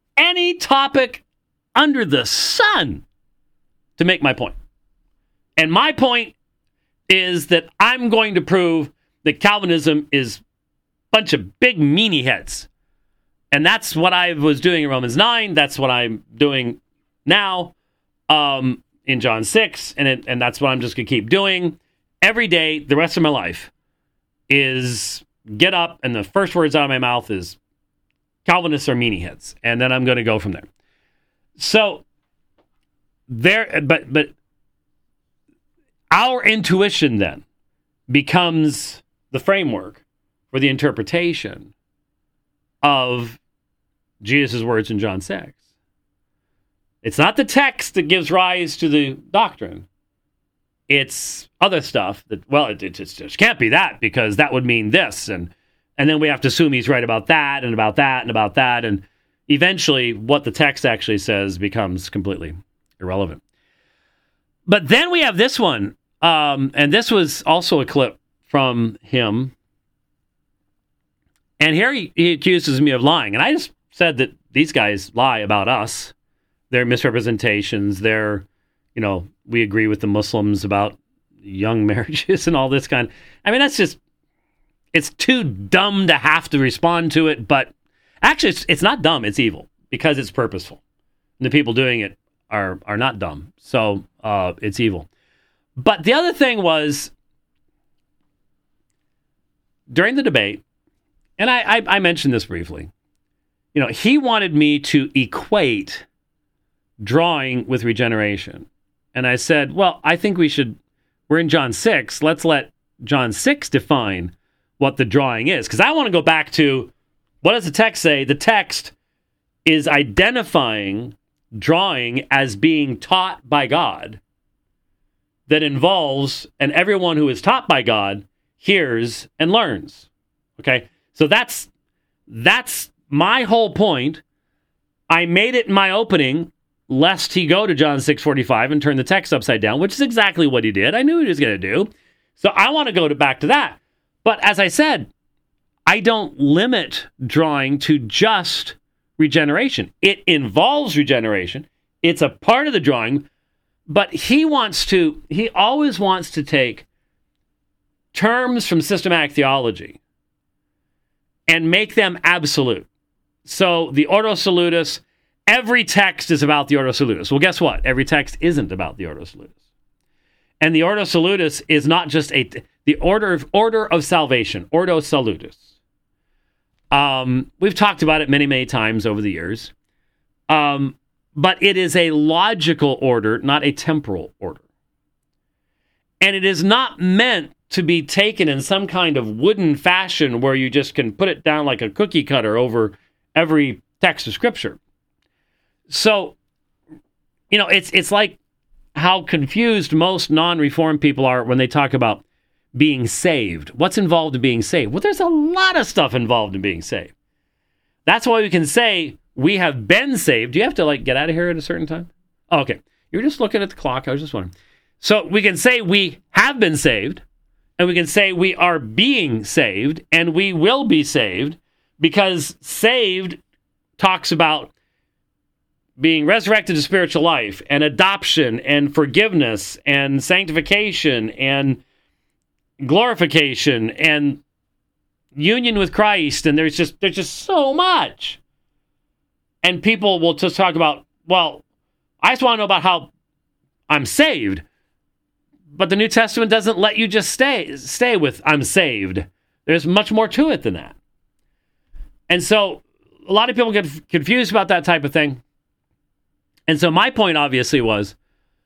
under the sun to make my point. And my point is that I'm going to prove that Calvinism is bunch of big meanie heads. And that's what I was doing in Romans 9. That's what I'm doing now in John 6. And that's what I'm just going to keep doing every day, the rest of my life, is get up and the first words out of my mouth is Calvinists are meanie heads. And then I'm going to go from there. So but our intuition then becomes the framework for the interpretation of Jesus' words in John 6. It's not the text that gives rise to the doctrine. It's other stuff that, well, it just can't be that because that would mean this. And then we have to assume he's right about that and about that and about that. And eventually what the text actually says becomes completely irrelevant. But then we have this one. And this was also a clip from him. And here he accuses me of lying. And I just said that these guys lie about us. They're misrepresentations. We agree with the Muslims about young marriages and all this kind. I mean, that's just, it's too dumb to have to respond to it. But actually, it's not dumb. It's evil because it's purposeful. And the people doing it are not dumb. So it's evil. But the other thing was, during the debate, and I mentioned this briefly, he wanted me to equate drawing with regeneration. And I said, well, I think we're in John 6, let's let John 6 define what the drawing is. Because I want to go back to, what does the text say? The text is identifying drawing as being taught by God, that involves, and everyone who is taught by God hears and learns. Okay? So that's my whole point. I made it in my opening, lest he go to John 6:45 and turn the text upside down, which is exactly what he did. I knew he was going to do. So I want to go back to that. But as I said, I don't limit drawing to just regeneration. It involves regeneration. It's a part of the drawing. But he always wants to take terms from systematic theology and make them absolute. So the Ordo Salutis, every text is about the Ordo Salutis. Well, guess what? Every text isn't about the Ordo Salutis. And the Ordo Salutis is not just the order of salvation, Ordo Salutis. We've talked about it many, many times over the years. But it is a logical order, not a temporal order. And it is not meant to be taken in some kind of wooden fashion where you just can put it down like a cookie cutter over every text of Scripture. So, it's like how confused most non-Reformed people are when they talk about being saved. What's involved in being saved? Well, there's a lot of stuff involved in being saved. That's why we can say we have been saved. Do you have to get out of here at a certain time? Oh, okay. You were just looking at the clock. I was just wondering. So we can say we have been saved, and we can say we are being saved, and we will be saved, because saved talks about being resurrected to spiritual life and adoption and forgiveness and sanctification and glorification and union with Christ. And there's just so much. And people will just talk about, well, I just want to know about how I'm saved. But the New Testament doesn't let you just stay with I'm saved. There's much more to it than that. And so a lot of people get confused about that type of thing. And so my point obviously was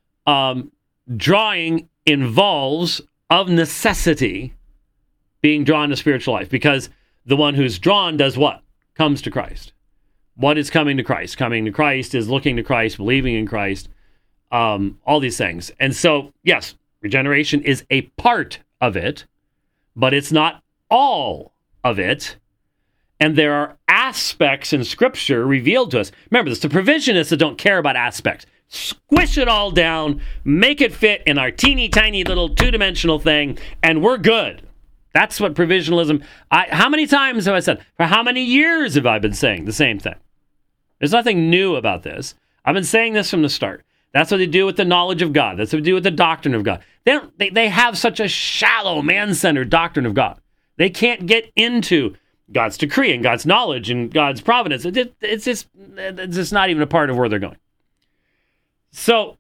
drawing involves of necessity being drawn to spiritual life, because the one who's drawn does what? Comes to Christ. What is coming to Christ? Coming to Christ is looking to Christ, believing in Christ, all these things. And so, yes, regeneration is a part of it, but it's not all of it. And there are aspects in Scripture revealed to us. Remember, it's the provisionists that don't care about aspects. Squish it all down, make it fit in our teeny tiny little two-dimensional thing, and we're good. That's what provisionalism... how many times have I said? For how many years have I been saying the same thing? There's nothing new about this. I've been saying this from the start. That's what they do with the knowledge of God. That's what they do with the doctrine of God. They have such a shallow, man-centered doctrine of God. They can't get into God's decree and God's knowledge and God's providence. It's just not even a part of where they're going. So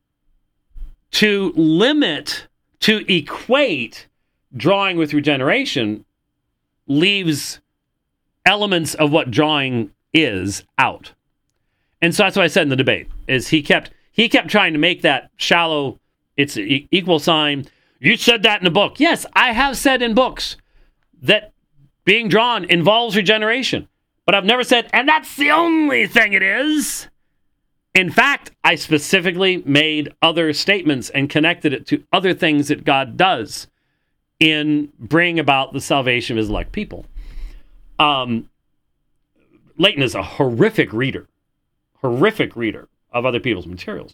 to equate drawing with regeneration leaves elements of what drawing is out. And so that's what I said in the debate, is he kept trying to make that shallow, it's equal sign. You said that in the book. Yes, I have said in books that being drawn involves regeneration. But I've never said, and that's the only thing it is. In fact, I specifically made other statements and connected it to other things that God does in bringing about the salvation of his elect people. Leighton is a horrific reader of other people's materials.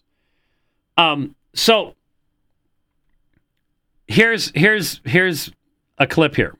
So here's a clip here.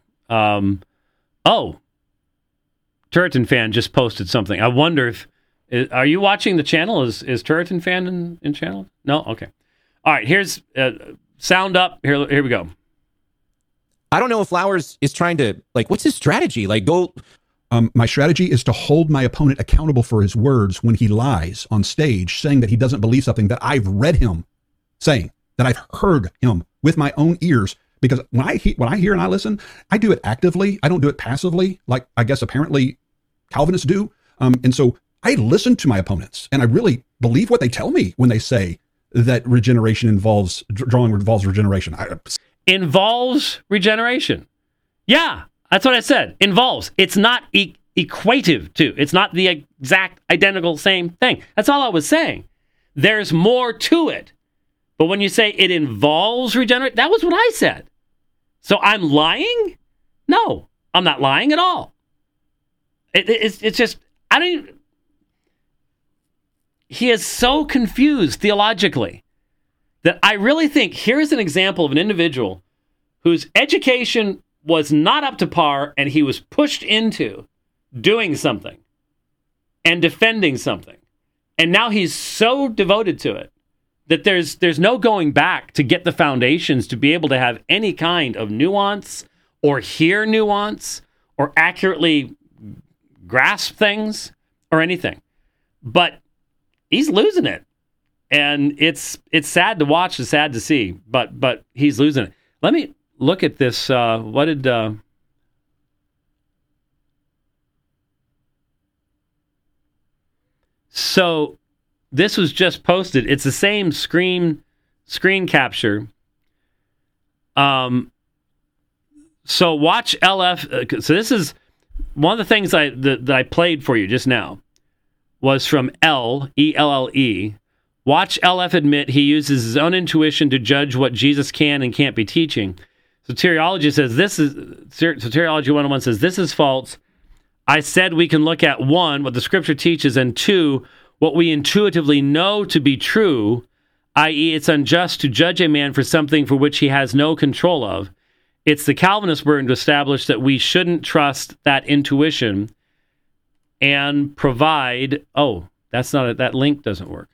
Turretin Fan just posted something. I wonder if are you watching the channel? Is Turretin Fan in channel? No? Okay. All right, here's sound up. Here we go.
I don't know if Flowers is trying to, what's his strategy? Go...
My strategy is to hold my opponent accountable for his words when he lies on stage, saying that he doesn't believe something that I've read him saying, that I've heard him with my own ears. Because when I hear and I listen, I do it actively. I don't do it passively, like I guess apparently Calvinists do. And so I listen to my opponents, and I really believe what they tell me when they say that regeneration involves regeneration.
Involves regeneration. Yeah, that's what I said. Involves. It's not equative to. It's not the exact identical same thing. That's all I was saying. There's more to it. But when you say it involves regeneration, that was what I said. So I'm lying? No, I'm not lying at all. It's just, I don't even... He is so confused theologically that I really think here's an example of an individual whose education was not up to par, and he was pushed into doing something and defending something. And now he's so devoted to it that there's no going back to get the foundations to be able to have any kind of nuance or hear nuance or accurately grasp things or anything. But he's losing it. And it's sad to watch, it's sad to see, but he's losing it. Let me look at this. So this was just posted. It's the same screen capture. So watch LF. So this is one of the things that I played for you just now was from ELLE. Watch LF admit he uses his own intuition to judge what Jesus can and can't be teaching. Soteriology 101 says this is false. I said we can look at 1, what the scripture teaches, and 2, what we intuitively know to be true, i.e. it's unjust to judge a man for something for which he has no control of. It's the Calvinist burden to establish that we shouldn't trust that intuition and provide... Oh, that link doesn't work.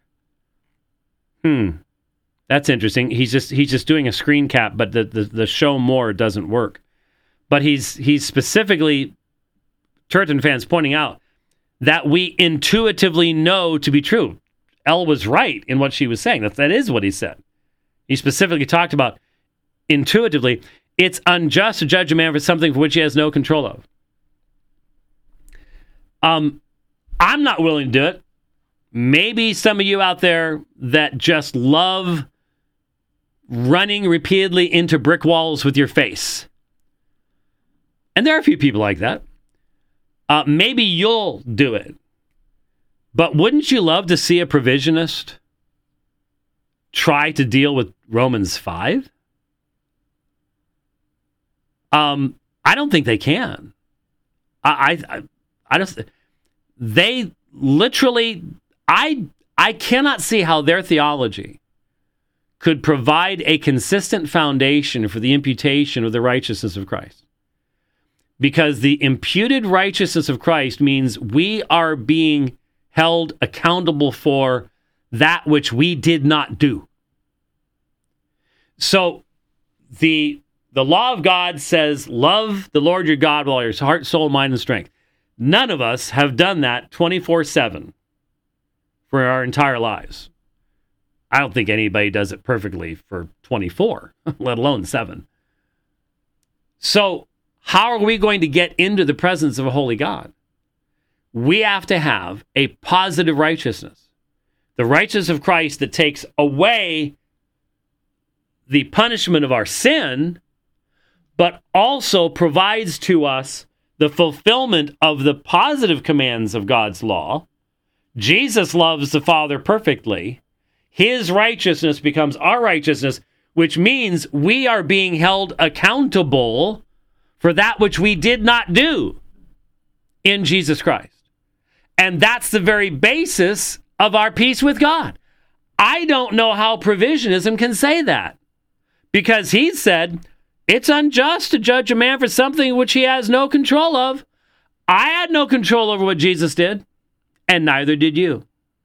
That's interesting. He's just doing a screen cap, but the show more doesn't work. But he's specifically, Turretin Fan's pointing out that we intuitively know to be true. Elle was right in what she was saying. That is what he said. He specifically talked about intuitively, it's unjust to judge a man for something for which he has no control of. I'm not willing to do it. Maybe some of you out there that just love running repeatedly into brick walls with your face. And there are a few people like that. Maybe you'll do it. But wouldn't you love to see a provisionist try to deal with Romans 5? I don't think they can. I don't. They literally. I cannot see how their theology could provide a consistent foundation for the imputation of the righteousness of Christ. Because the imputed righteousness of Christ means we are being held accountable for that which we did not do. So the The law of God says, love the Lord your God with all your heart, soul, mind, and strength. None of us have done that 24/7 for our entire lives. I don't think anybody does it perfectly for 24, let alone 7. So how are we going to get into the presence of a holy God? We have to have a positive righteousness. The righteousness of Christ that takes away the punishment of our sin, but also provides to us the fulfillment of the positive commands of God's law. Jesus loves the Father perfectly. His righteousness becomes our righteousness, which means we are being held accountable for that which we did not do in Jesus Christ. And that's the very basis of our peace with God. I don't know how provisionism can say that, because he said, it's unjust to judge a man for something which he has no control of. I had no control over what Jesus did, and neither did you.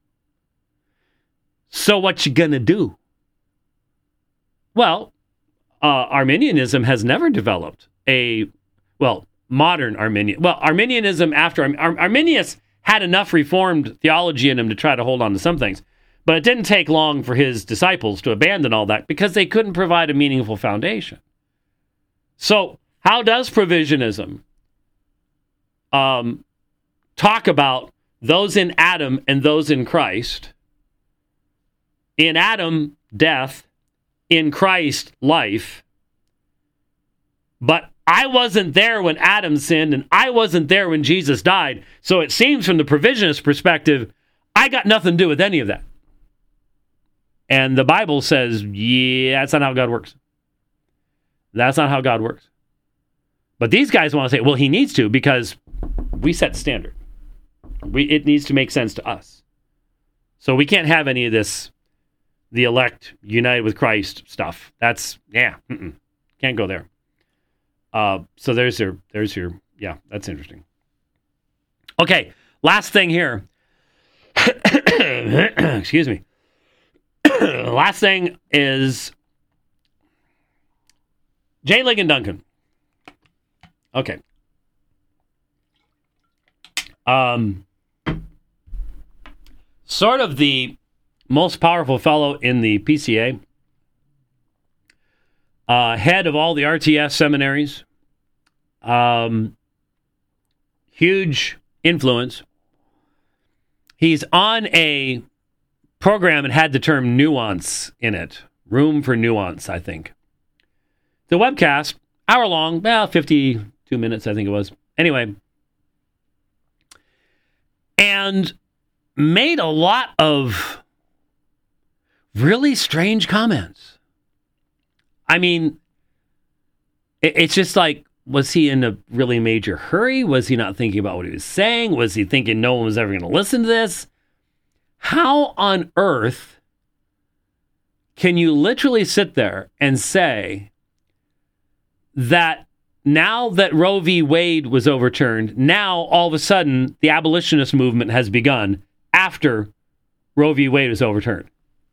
So what you gonna do? Well, Arminianism has never developed modern Arminian. Well, Arminianism after Arminius had enough Reformed theology in him to try to hold on to some things, but it didn't take long for his disciples to abandon all that because they couldn't provide a meaningful foundation. So how does provisionism talk about those in Adam and those in Christ? In Adam, death. In Christ, life. But I wasn't there when Adam sinned, and I wasn't there when Jesus died. So it seems from the provisionist perspective, I got nothing to do with any of that. And the Bible says, yeah, that's not how God works. That's not how God works. But these guys want to say, well, he needs to, because we set the standard. It needs to make sense to us. So we can't have any of this, the elect united with Christ stuff. That's, can't go there. So there's your, that's interesting. Okay, last thing here. Excuse me. Last thing is J. Ligon Duncan. Okay. Sort of the most powerful fellow in the PCA. Head of all the RTS seminaries. Huge influence. He's on a program that had the term nuance in it. Room for Nuance, I think. The webcast, hour long, 52 minutes, I think it was. Anyway. And made a lot of really strange comments. I mean, it's just like, was he in a really major hurry? Was he not thinking about what he was saying? Was he thinking no one was ever going to listen to this? How on earth can you literally sit there and say that now that Roe v. Wade was overturned, now all of a sudden the abolitionist movement has begun after Roe v. Wade was overturned?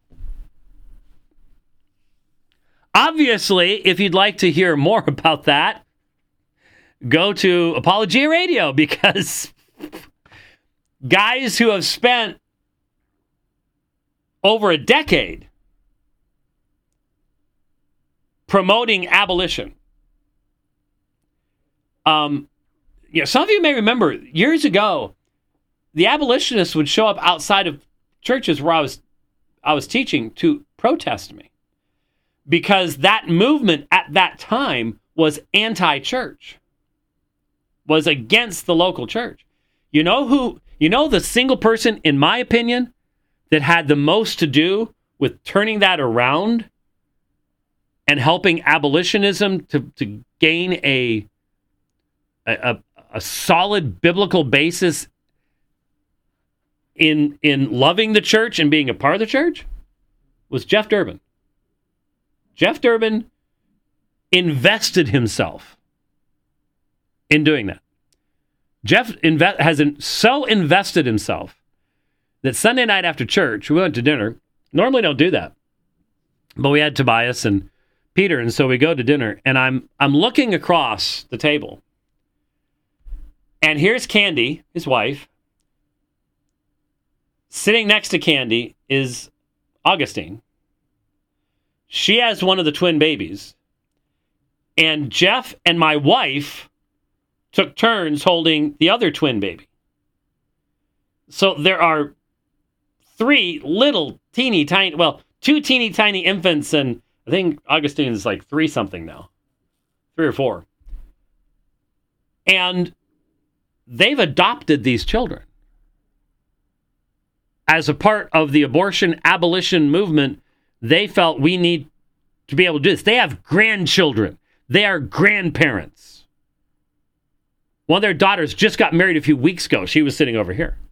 Obviously, if you'd like to hear more about that, go to Apologia Radio, because guys who have spent over a decade promoting abolition. Some of you may remember years ago, the abolitionists would show up outside of churches where I was teaching to protest me, because that movement at that time was anti-church, was against the local church. You know the single person, in my opinion, that had the most to do with turning that around and helping abolitionism to gain a solid biblical basis in loving the church and being a part of the church, was Jeff Durbin. Jeff Durbin invested himself in doing that. Jeff has so invested himself that Sunday night after church, we went to dinner. Normally don't do that, but we had Tobias and Peter, and so we go to dinner, and I'm looking across the table, and here's Candy, his wife. Sitting next to Candy is Augustine. She has one of the twin babies, and Jeff and my wife took turns holding the other twin baby. So there are three little teeny tiny, well, two teeny tiny infants, and I think Augustine's like 3-something now. 3 or 4. And they've adopted these children as a part of the abortion abolition movement. They felt we need to be able to do this. They have grandchildren. They are grandparents. One of their daughters just got married a few weeks ago. She was sitting over here.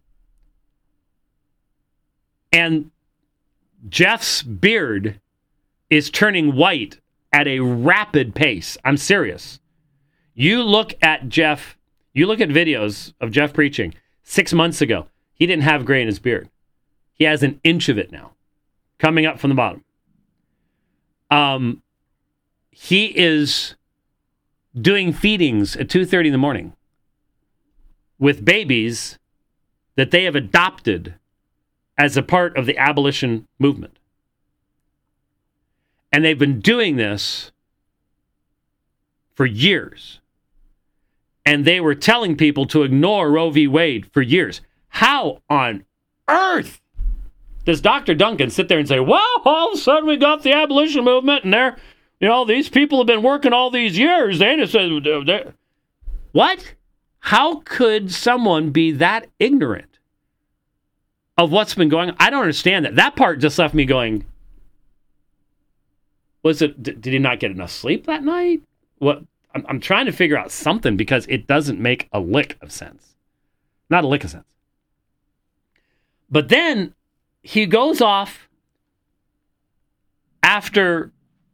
And Jeff's beard is turning white at a rapid pace. I'm serious. You look at Jeff, you look at videos of Jeff preaching 6 months ago. He didn't have gray in his beard. He has an inch of it now, coming up from the bottom. He is doing feedings at 2:30 in the morning with babies that they have adopted as a part of the abolition movement. And they've been doing this for years. And they were telling people to ignore Roe v. Wade for years. How on earth does Dr. Duncan sit there and say, well, all of a sudden we got the abolition movement and they're, these people have been working all these years. They just said, what? How could someone be that ignorant of what's been going on? I don't understand that. That part just left me going, did he not get enough sleep that night? What? I'm trying to figure out something because it doesn't make a lick of sense. Not a lick of sense. But then he goes off after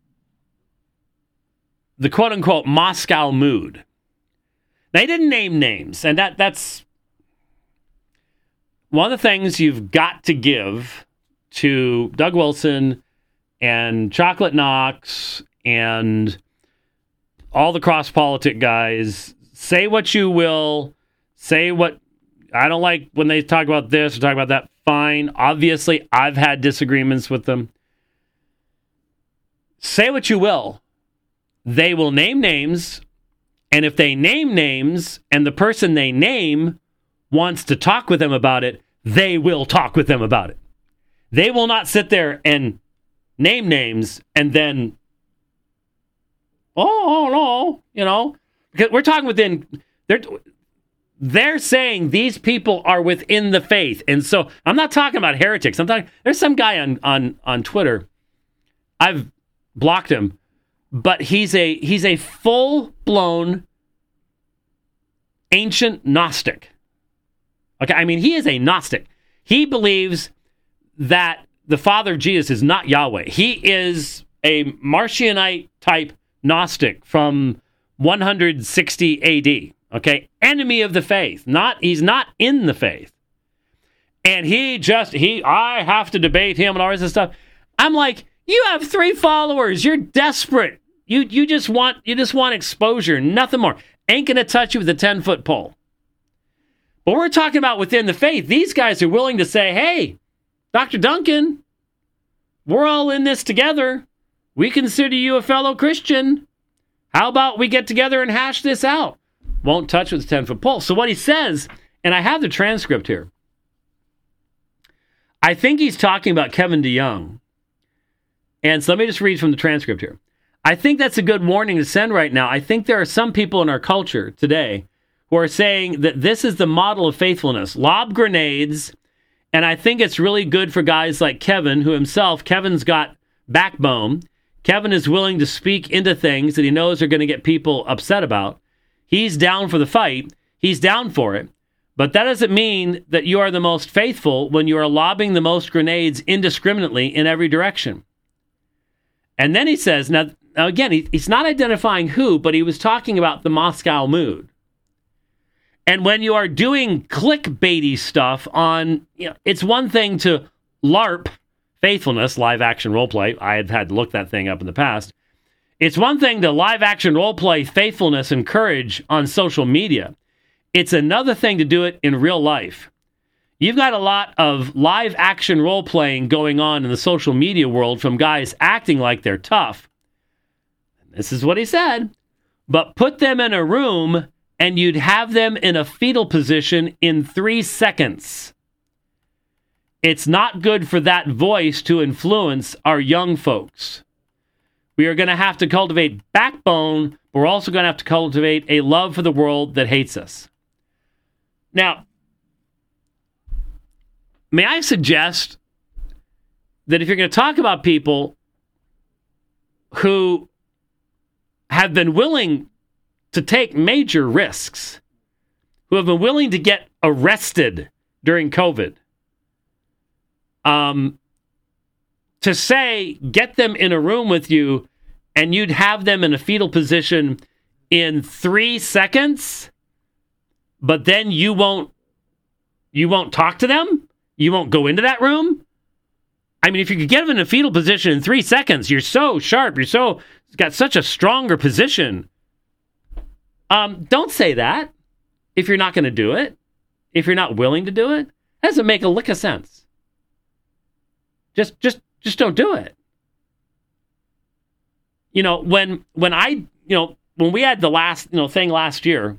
the quote-unquote Moscow mood. Now, he didn't name names, and that's one of the things you've got to give to Doug Wilson and Chocolate Knox and all the cross-politic guys. Say what you will. Say what... I don't like when they talk about this or talk about that. Fine. Obviously, I've had disagreements with them. Say what you will. They will name names, and if they name names and the person they name wants to talk with them about it, they will talk with them about it. They will not sit there and name names and then, oh no, because we're talking within, they're saying these people are within the faith. And so I'm not talking about heretics. There's some guy on Twitter. I've blocked him, but he's a full-blown ancient Gnostic. Okay, I mean, he is a Gnostic. He believes that the Father of Jesus is not Yahweh. He is a Marcionite type Gnostic from 160 AD. Okay, enemy of the faith. He's not in the faith. And I have to debate him and all this stuff. I'm like, you have 3 followers. You're desperate. You just want exposure, nothing more. Ain't gonna touch you with a 10-foot pole. But we're talking about within the faith. These guys are willing to say, hey, Dr. Duncan, we're all in this together. We consider you a fellow Christian. How about we get together and hash this out? Won't touch with a 10-foot pole. So what he says, and I have the transcript here. I think he's talking about Kevin DeYoung. And so let me just read from the transcript here. I think that's a good warning to send right now. I think there are some people in our culture today who are saying that this is the model of faithfulness. Lob grenades, and I think it's really good for guys like Kevin, Kevin's got backbone. Kevin is willing to speak into things that he knows are going to get people upset about. He's down for the fight. He's down for it. But that doesn't mean that you are the most faithful when you are lobbing the most grenades indiscriminately in every direction. And then he says, now again, he's not identifying who, but he was talking about the Moscow mood. And when you are doing clickbaity stuff on, it's one thing to LARP, faithfulness, live action role play. I had to look that thing up in the past. It's one thing to live action role play faithfulness and courage on social media. It's another thing to do it in real life. You've got a lot of live action role playing going on in the social media world from guys acting like they're tough. This is what he said. But put them in a room and you'd have them in a fetal position in 3 seconds. It's not good for that voice to influence our young folks. We are going to have to cultivate backbone, but we're also going to have to cultivate a love for the world that hates us. Now, may I suggest that if you're going to talk about people who have been willing to take major risks, who have been willing to get arrested during COVID, to say, get them in a room with you and you'd have them in a fetal position in 3 seconds, but then you won't talk to them? You won't go into that room? I mean, if you could get them in a fetal position in 3 seconds, you're so sharp, got such a stronger position. Don't say that if you're not going to do it. If you're not willing to do it, that doesn't make a lick of sense. Just don't do it. You know, when we had the last, thing last year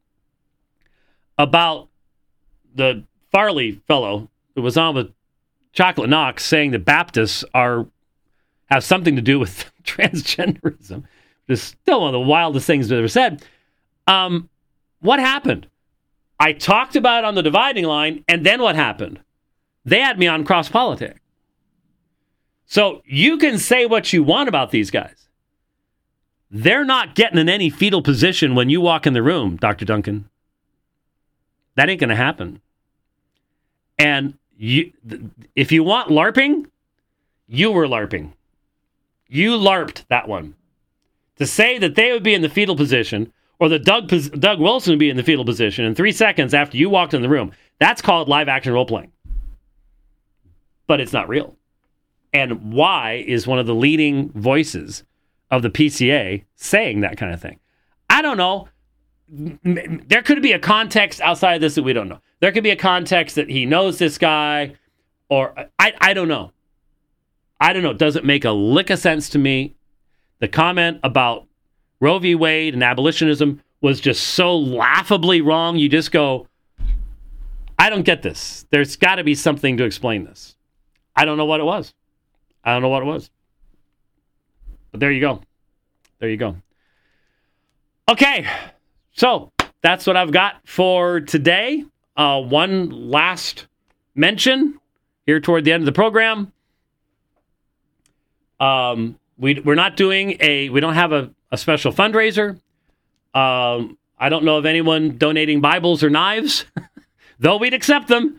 about the Farley fellow who was on with Chocolate Knox saying that Baptists have something to do with transgenderism, which is still one of the wildest things that ever said. What happened? I talked about it on the dividing line, and then what happened? They had me on Cross Politic. So you can say what you want about these guys. They're not getting in any fetal position when you walk in the room, Dr. Duncan. That ain't going to happen. And if you want LARPing, you were LARPing. You LARPed that one. To say that they would be in the fetal position, or that Doug Wilson would be in the fetal position in 3 seconds after you walked in the room, that's called live action role playing. But it's not real. And Y is one of the leading voices of the PCA saying that kind of thing. I don't know. There could be a context outside of this that we don't know. There could be a context that he knows this guy, or I don't know. I don't know. It doesn't make a lick of sense to me. The comment about Roe v. Wade and abolitionism was just so laughably wrong. You just go, I don't get this. There's got to be something to explain this. I don't know what it was. But there you go. Okay. So that's what I've got for today. One last mention here toward the end of the program. We're not doing we don't have a special fundraiser. I don't know of anyone donating Bibles or knives, though we'd accept them.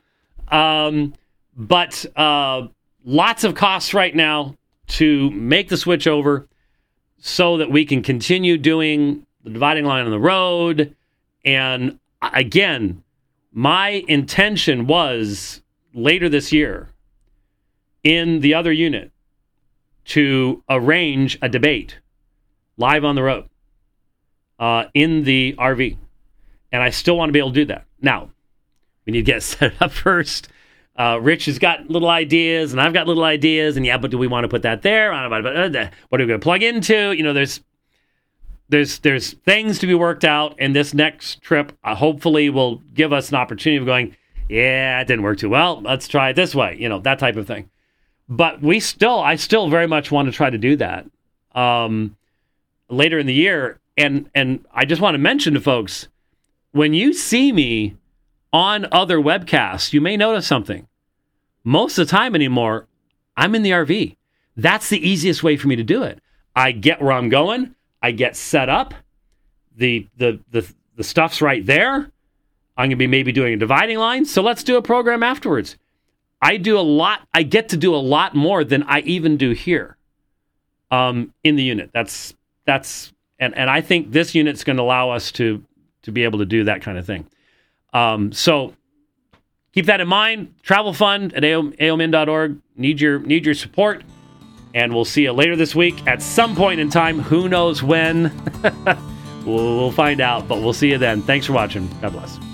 But lots of costs right now to make the switch over so that we can continue doing the dividing line on the road. And again, my intention was later this year in the other unit to arrange a debate live on the road in the RV. And I still want to be able to do that. Now, we need to get set up first. Rich has got little ideas, and I've got little ideas, and yeah, but do we want to put that there? What are we going to plug into? There's things to be worked out, and this next trip hopefully will give us an opportunity of going, yeah, it didn't work too well. Let's try it this way, that type of thing. But I still very much want to try to do that later in the year. And I just want to mention to folks, when you see me on other webcasts, you may notice something. Most of the time anymore, I'm in the RV. That's the easiest way for me to do it. I get where I'm going. I get set up. The stuff's right there. I'm going to be maybe doing a dividing line. So let's do a program afterwards. I get to do a lot more than I even do here in the unit. And I think this unit's going to allow us to be able to do that kind of thing. So keep that in mind. Travel fund at aomin.org. Need your support. And we'll see you later this week at some point in time. Who knows when? We'll find out, but we'll see you then. Thanks for watching. God bless.